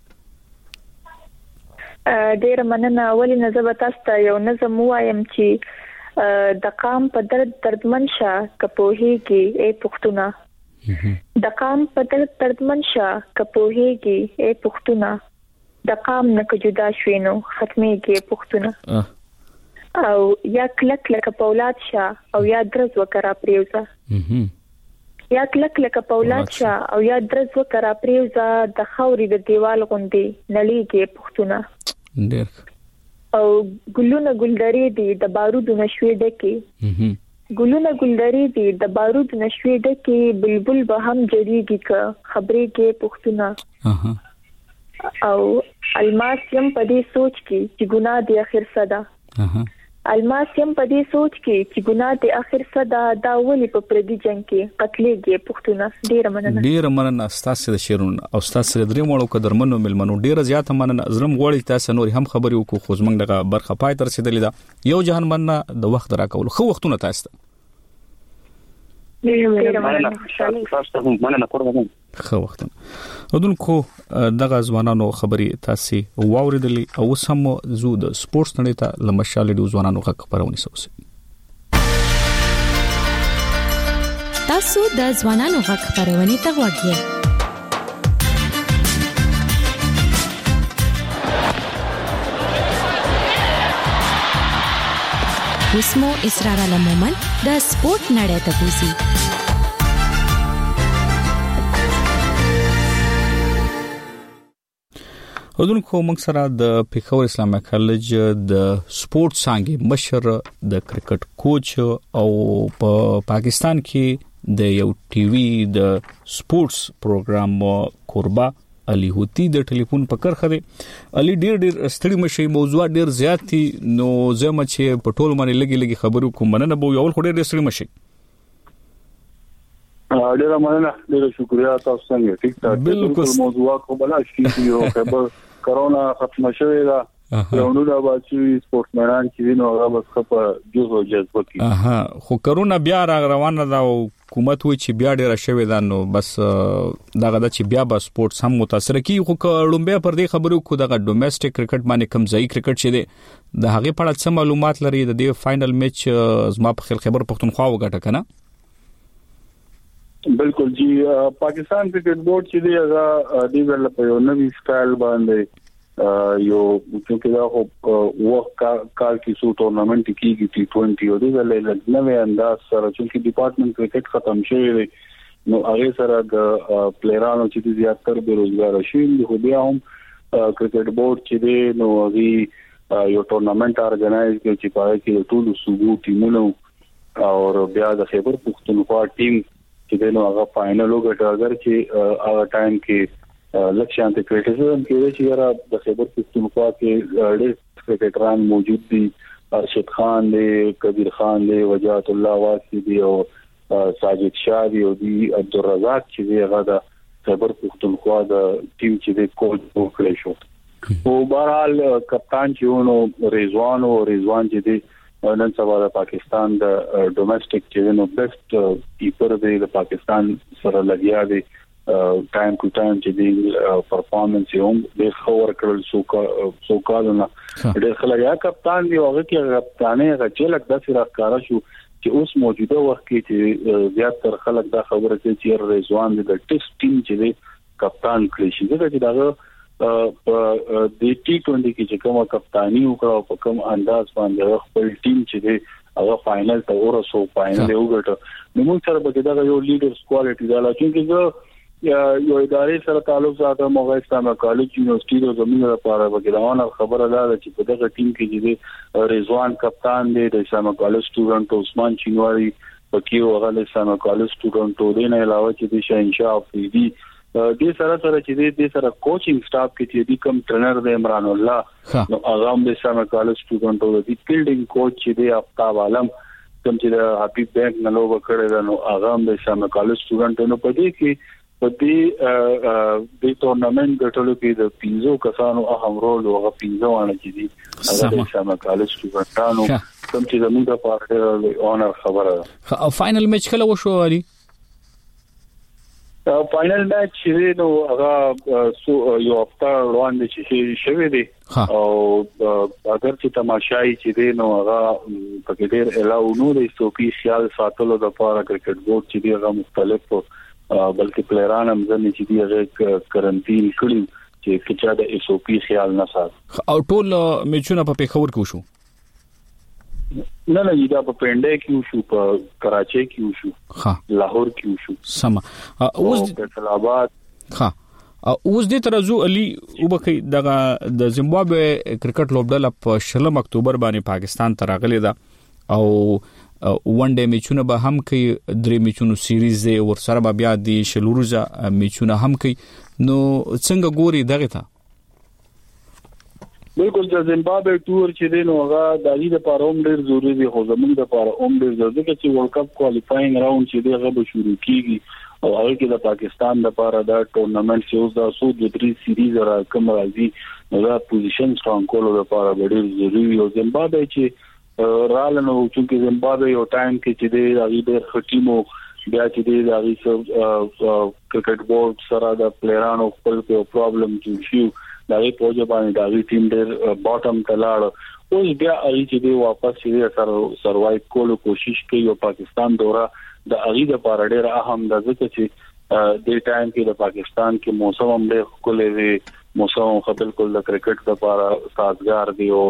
ډیر مننه ولې نه زبتاسته یو نظم وایم چې د قام په دردمن شه کپوهيږي اے پښتونه د قام په دردمن شه کپوهيږي اے پښتونه د قام نه کجدا شوینو ختميږي پښتونه او یا کلک لکه پولاد شه او یا درز وکړه پریوزه یا کلک لکه پولاد شه او یا درز وکړه پریوزه د خوري د دیوال غوندي نليږي پښتونه ډېر او ګلونه ګلدري دي د بارودو نشوي ډکي ګلونه ګلدري دي د بارودو نشوي ډکي بلبل به هم جریږي که خبرې کې پښتونه او الماس يم په دې سوچ کې چې ګناه دي اخر صدا الماس يم په دې سوچ کې چې ګناه دي اخر صدا دا ولي په پردي جنگ کې قتلېږي پښتونه ډیر مننه ستاسو د شیرون او ستاسو د درې مړو قدرمنو ملمنو ډیر زیات مننه زرم غوړی تاسو نور هم خبرې وکړو خو زمنګ دغه برخه پای تر رسیدلې ده یو جهان مننه د وخت راکول خو وختونه تاسو خو وختونه ودونکو دغه ځوانانو خبرې تاسو واوریدلې او سم زو د سپورتس نړۍ ته لمشاله د ځوانانو حق خبرونه سوسه تاسو د ځوانانو حق خبرونه ته وګورئ وسمو اسرار علمومن د سپورت نړۍ ته پوسی ودونکو موږ سره د پیښور اسلامي کالج د سپورت څنګه مشر د کرکټ کوچ او په پاکستان کې د یو ټي وي د سپورتس پروګرام قربا علي هوتی د ټلیفون په کرخه دی علي ډیر ستړي مشي موضوع ډیر زیاتی نو زما چې په ټول باندې لګي خبرو کوم مننه بو یو خو ډیر ستړي مشي ډیر مننه ډیر شکریا تاسو څنګه ټیک ټاک بالکل موضوع کو بلا شي یو خبر کرونا ختم شوی دا یو نو دا چې سپورټمنان چې نو هغه بس په جزو جذب کی خو کرونا بیا روانه دا حکومت وی چې بیا ډیر شوی دا نو بس دغه د چې بیا به سپورتس هم متاثر کی خو لومبه پر دې خبرو کو دغه ډومېسټک کرکټ باندې کم ځای کرکټ شه دي د هغه په اړه څه معلومات لري د دې فائنل میچ زما په خبر پښتونخوا وګټه کنه بالکل جی پاکستان کرکټ بورډ چې دی هغه دی ول په یو نوی سټایل باندې یو چې دا وخت کال کې سو ټورنمنت کیږي T20 او د نوې انداز سره چې ډپارټمنټ کرکټ ختم شوی دی نو هغه سره د پلیرانو چې زیاتره بیروزګار شي خو بیا هم کرکټ بورډ چې دی نو هغه یو ټورنمنت ارګنایز کوي چې پاره کې ټول صوبو ټیمونو او بیا د خیبر پختونخوا ټیم چې نو هغه فائنل وګټه اگر چې هغه ټایم کې لکشانت کرټیسزم کې چې را د خیبر پختونخوا کې ډېر کرکټران موجود دي ارشد خان دی کبیر خان دی وجات الله واسی دی او ساجد شاه دی او دی عبدالرزاق چې دی هغه د خیبر پختونخوا د ټیم چې دی کوچ وکړی شو او بهرحال کپتان چې نو رضوان چې دی نن سبا د پاکستان د ډومېسټک چې نو بیسټ کیپر دی د پاکستان سره لګیا دی ټایم ټو ټایم چې دی پرفارمنس هم د خور کړل سو کالونه د خلیا کپتان دی هغه کې کپتانې چې لکه د سره کار شو چې اوس موجوده وخت کې چې زیات تر خلک دا خبره کوي چې رضوان د ټیسټ ټیم چې دی کپتان کړی شي دا چې دا د T20 کې چې کومه کپتانی وکړه په کوم انداز باندې خپل ټیم چې دی هغه فائنل ته ورسو فائنل وګټه نو موږ سره به دا یو لیډرز کوالټي دا چې یو ادارې سره تعلق ساتم او اسلام کالج یونیورسيټي د زمينه لپاره وګړاونه خبره ده چې په دغه ټیم کې چې رضوان کپتان دی د اسلام کالج سټوډنټ عثمان چینواری پکې او غل اسلام کالج سټوډنټ دی نه علاوه چې د شهنشاه افریدي د سره چې د سره کوچینګ سټاف کې چې د کم ټرینر د عمران الله نو هغه هم د اسلام کالج سټوډنټ او د فیلډینګ کوچ چې د افتاب عالم کوم چې د حبیب بینک نه لوب کړی دا نو هغه هم د اسلام کالج سټوډنټ نو پدې کې په دې ټورنمنت ګټلو کې د 15 کسانو اهم رول او هغه 15 وانه چې دي هغه د اسلام کالج سټوډنټانو کوم چې زموږ د پاره اونر خبره او فائنل میچ کله وشو علي فائنل میچ چې نو هغه یو هفته وړاندې چې شوی دی او اگر چې تماشای چې دی نو هغه په کې ډېر الاو نو د سوپی خیال ساتلو د پاره کرکټ بورډ چې دی هغه مختلف بلکې پلیران هم ځنه چې دی هغه کرنټین کړي چې کچا د اس او پی خیال نه سات او ټول میچونه په پیښور کې وشو نه دا په پنده کې وشو په کراچۍ کې وشو لاهور کې وشو سم اوس فیصل آباد اوس دې ترازو علي وبکې د زیمبابوې کرکټ لوبډله په 16 اکتوبر باندې پاکستان ته راغلي ده او ون ډے میچونه به هم کوي درې میچونو سیریز دی ور سره به بیا دي شلوروزا میچونه هم کوي نو څنګه ګوري دغه ته بالکل د زیمبابوې ټور چې دی نو هغه د دې لپاره هم ډېر ضروري دی خو زموږ لپاره هم ډېر ضروري دی چې ورلد کپ کوالیفاینګ راوند چې دی هغه به شروع کیږي او هغه کې د پاکستان لپاره دا ټورنمنت چې اوس د سود د 3 سیریز را کوم راځي نو دا پوزیشن سترونګ کولو لپاره ډېر ضروري او زیمبابوې چې رالنو چې زیمبابوې یو ټایم کې چې دی هغه ډېر خټیمو بیا چې دی هغه کرکټ بورډ سره د پلیرانو خپل په پرابلم جوړ شو دا یې پوجا باندې دا ټیم ډېر باټم ته لاړ اوس بیا هغه چې دی واپس یې سروایو کولو کوشش کوي او پاکستان دورہ د هغه لپاره ډېر اهم ده ځکه چې د ټایم کې د پاکستان کې موسم هم ډېر کولې وي موسم خپل کول د کرکټ لپاره سازگار دی او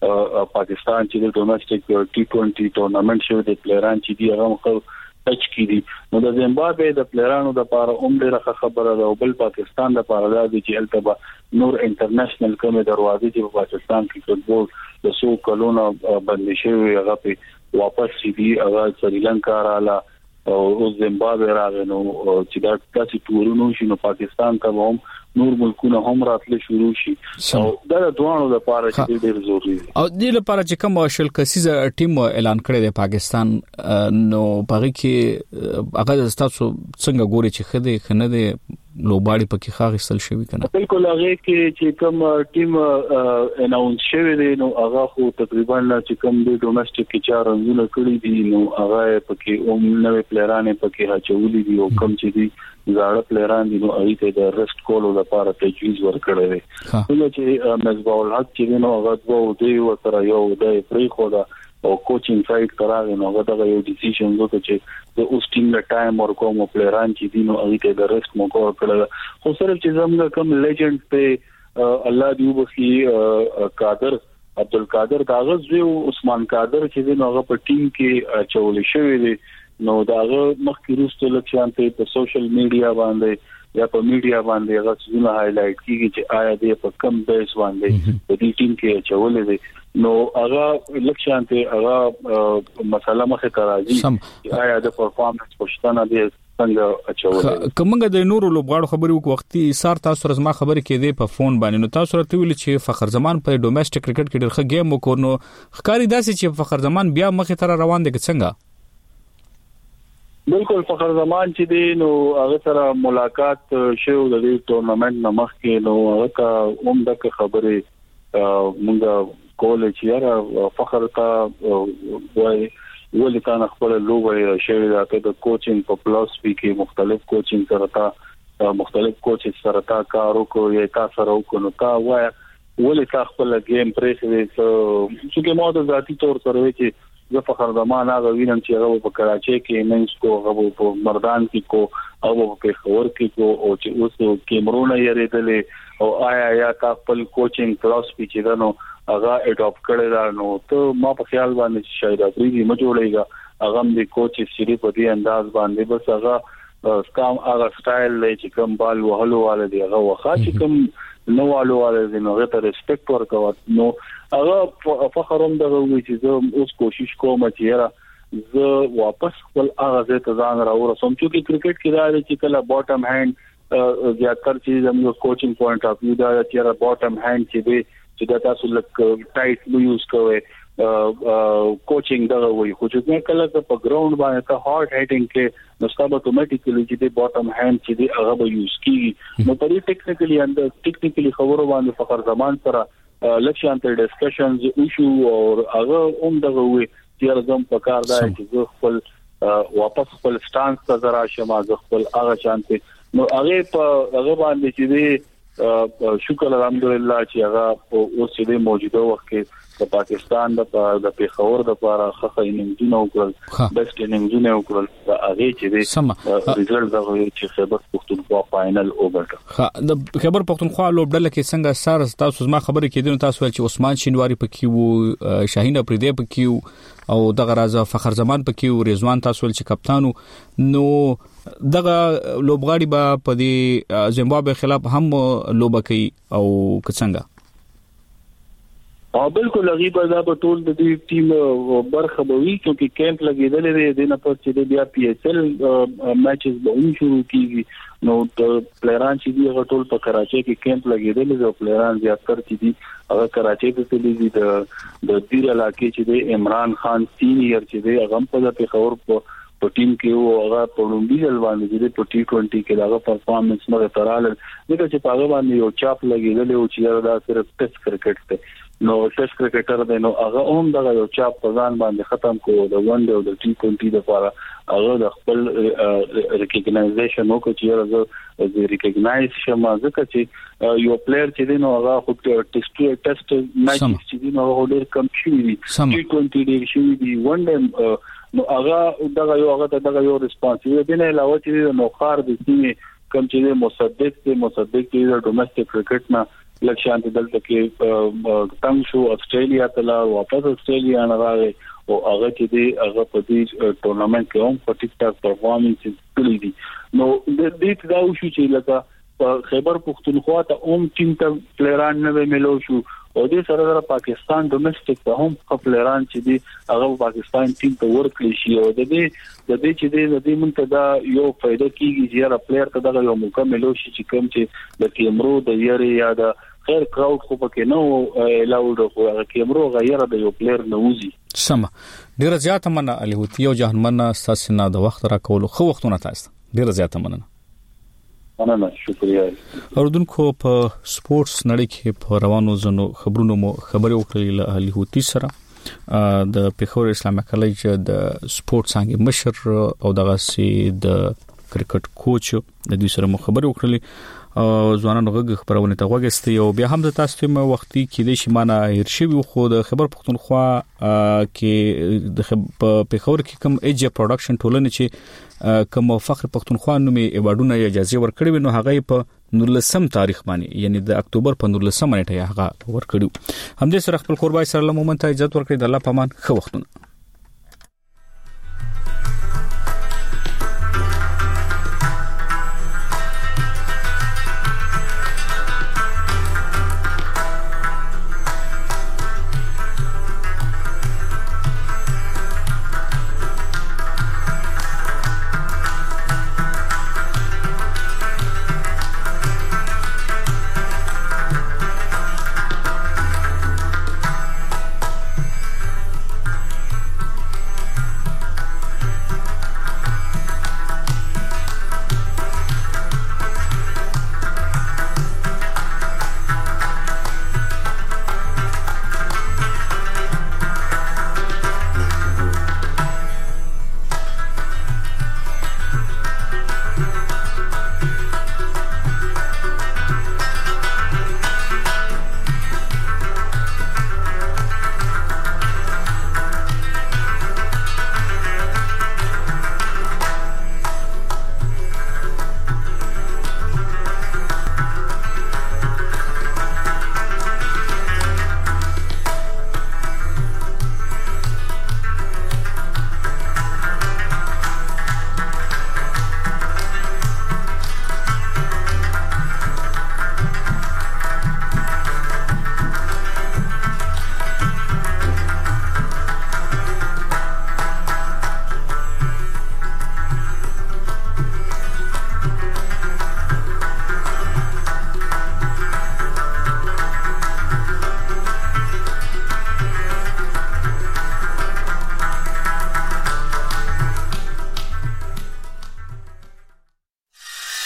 پاکستان چې د ډومېسټک T20 ټورنمنت شو د پلیران چې دی هغه ټچ کړي نو د زیمبابوې د پلیرانو د لپاره هم ډېره خبره ده او بل پاکستان د لپاره د چې التبا نور انټرنیشنل کومه دروازې چې په پاکستان کې فوتبال د سو کلونو باندې شوی هغه په واپس دی هغه سریلانکا رااله او زیمبابوې راغنو چې دا تاسو ټورونو شنو پاکستان ته هم نور ملکونه هم راتل شروع شي او دا د دوانو لپاره چې ډېر ضروري دی او د لپاره چې کوم شل کسیزه ټیم اعلان کړی دی پاکستان نو پاره کې هغه تاسو څنګه ګوري چې خده خنه دی لوباړي پکې خاغستل شوی کنه بالکل هغه کې چې کوم ټیم اناونس شوی دی نو هغه خو تقریبا چې کوم د ډومېسټک کې 4 رنونه کړی دي نو هغه پکې نوې پلیرانې پکې راچولې دي او کوم چې دي زاړه پلیران دي نو هغه ته د رست کولو لپاره تجویز ورکړی دی نو چې مصباح الحق چې نو هغه وو دی او تر یو د پری خو دا او کوچینګ سایت کراغه نو هغه دا یو ډیسیژن وکړ چې د اوس ټیم له ټایم او کوم پلیران چې دي نو هغه ته د رست موقع ورکړل خو سره چې زموږ کوم لیجند په الله دی وبخي قادر عبدالقادر کاغذ او عثمان قادر چې نو هغه په ټیم کې چولې شوی دی نو داغه مخکې روسته لکشان په سوشل میډیا باندې یا په میډیا باندې هغه څونه هایلایټ کیږي چې آیا دې په کم بیس باندې په دې ټیم کې چولې دي نو هغه لکشان ته هغه مسله مخه راځي آیا د پرفارمنس پښتنه دې څنګه اچولې کومه د نورو لوبغاړو خبرې وختي سار تاسو رزما خبرې کې دي په فون باندې نو تاسو راته ویل چې فخر زمان په ډومېسټک کرکټ کې ډېر ښه گیم وکړنو ښکاری داسې چې فخر زمان بیا مخه تر روان دي څنګه بالکل فخر زمان چې دی نو هغه سره ملاقات شو د دې ټورنمنت نه مخکې نو هغه عمده خبرې مونږ کولې چې یاره فخر تا وای ولې کان خپل لوبه شوی راته د کوچینګ په فلسفي کې مختلف کوچینګ سره تا مختلف کوچز سره تا کارو کو یا تاسو راو کو نو تا وای ولې تا خپل گیم پرېښوي چې مو د ذاتی تور سره چې زه فخر زمان هغه وینم چې هغه په کراچۍ کې منځ کو هغه په مردان کې کو او په خور کې کو او چې اوس کیمرون یې ریدلې او آیا یا تا خپل کوچینګ فلسفي چې دنو هغه اډاپټ کړی دا نو ته ما په خیال باندې شاید اپریدي مجوړېګا هغه د کوچ سری په دې انداز باندې بس هغه سکام هغه سټایل دی چې کوم بال وهلو والے دی هغه وخا چې کوم نو والو والے دی نو غته ریسپیکټ ورکوي نو هغه فخروم دغه وی چې زه اوس کوشش کوم چې زه واپس خپل هغه ځای ځان راورسوم چې کرکټ کې دا چې کله باټم هاند زیاتره چې زموږ کوچینګ پوینټ اف ویو دا چې باټم هاند چې دا تاسو لک ټایټ نو یوز کوئ کوچینګ دا وایي خو چې کله په ګراوند باندې ته هارد هیټینګ کې نو ستاسو اتوماتیکلی چې د باټم هاند چې دی هغه به یوز کیږي نو په دې ټیکنیکلی خبرو باندې فخر زمان سره لکشان ته ډسکشنز ایشو او هغه دا وایي چې زم په کار دا چې خپل واپس خپل سټانس ته زرا شمه خپل هغه شانته نو هغه باندې چې دی شکر الحمدلله چې هغه اوس چې موجوده وخت کې د پاکستان د پیښور د لپاره خخه اننګونه وکړل بیسټ اننګونه وکړل هغه چې دی ریزلټ دا وایي چې خیبر پختونخوا فائنل وګټه د خیبر پختونخوا لوبډله کې څنګه سار تاسو زما خبره کېدل تاسو چې عثمان شینواری پکې وو شاهین افریدی پکې وو او دغه راز فخر زمان پکې وو رضوان تاسو چې کپتانو نو دغه لوبغاړي به په دې زیمبابوې خلاف هم لوبه کوي او څنګه بالکل غیبه دا په ټول د دې ټیم برخه بوي چې کیمپ لګیدل دي نه پات چې بیا پی ایس ال میچز به شروع کیږي نو د پلیران چې دی ټول په کراچي کې کیمپ لګیدل دي او پلیران زیاتره چې دي هغه کراچي ته تللي دي د دیر علاقې چې دی عمران خان سینیئر چې دی هغه په پیښور په ټیم کې او هغه په لومبیل باندې د ټي 20 کې دغه پرفارمنس مغه تراله دغه چې په هغه باندې یو چاپ لګیدل او چې دا صرف ټیسټ کرکټ ته نو ټیسټ کرکټر دی نو هغه هم دغه یو چاپ په ځان باندې ختم کو د ون ډے او د ټي 20 لپاره هغه د خپل ریکګنایزیشن او چې د ریکګنایز شمه ځکه چې یو پلیئر چې دی نو هغه خو ټیسټ میچ چې دی نو هغه ډیر کم شي ټي 20 ډیر شي دی ون ډے نو هغه دغه یو ریسپانسیبل دی نه علاوه چې نو خار د سیمه کم چې مصدق دی د ډومېسټک کرکټ نه لکشان دلته کې تنگ شو استرالیا ته واپس استرالیا نه راغی او هغه چې دی هغه په دې ټورنمنت کې هم په ټیک ټاک پرفارمنس کړی دي نو د دې دا وشو چې لکه خیبر پختونخوا ته هم ټیم ته پلیران نه ملو شو او دې سره د پاکستان ډومېسټک ته هم پلیران چې دی هغه پاکستان ټیم ته ورکړي شي او د دې چې د دې منتدا یو فائدہ کیږي چې را پلیر ته دا یو موقع ملو شي چې کوم چې د کیمرو د یاري یا د خیر کراود خو پکې نو الاود خو کیمرو غیر د یو پلیر نوځي سم ډیر زیات مننه علي هوتی او جهنمنه تاسو نه د وخت را کول خو وختونه تاسو ډیر زیات مننه شکریہ اوردونکو په سپورتس نړۍ کې په روانو زنو خبرونو مو خبري وکړې علي هوتی سره د پیښور اسلامي کالج د سپورتس څنګه مشر او دغه سي د کرکټ کوچ د دې سره مو خبري وکړلې ځوانانو غږ خبرونه ته وګستي او بیا هم د تاسو ته وختي کې د شمانه هرشي خو د خبر پختونخوا کې د پیښور کې کوم ایج پروډکشن ټولنه چې کوم فخر پختونخوا نومي ایوارډونه اجازه ورکړي نو هغه په 19 تاریخ باندې یعنی د اکتوبر په 19 نیټه هغه ورکړي هم د سره خپل قربای سره لمومن ته عزت ورکړي د الله پامان خو وختونه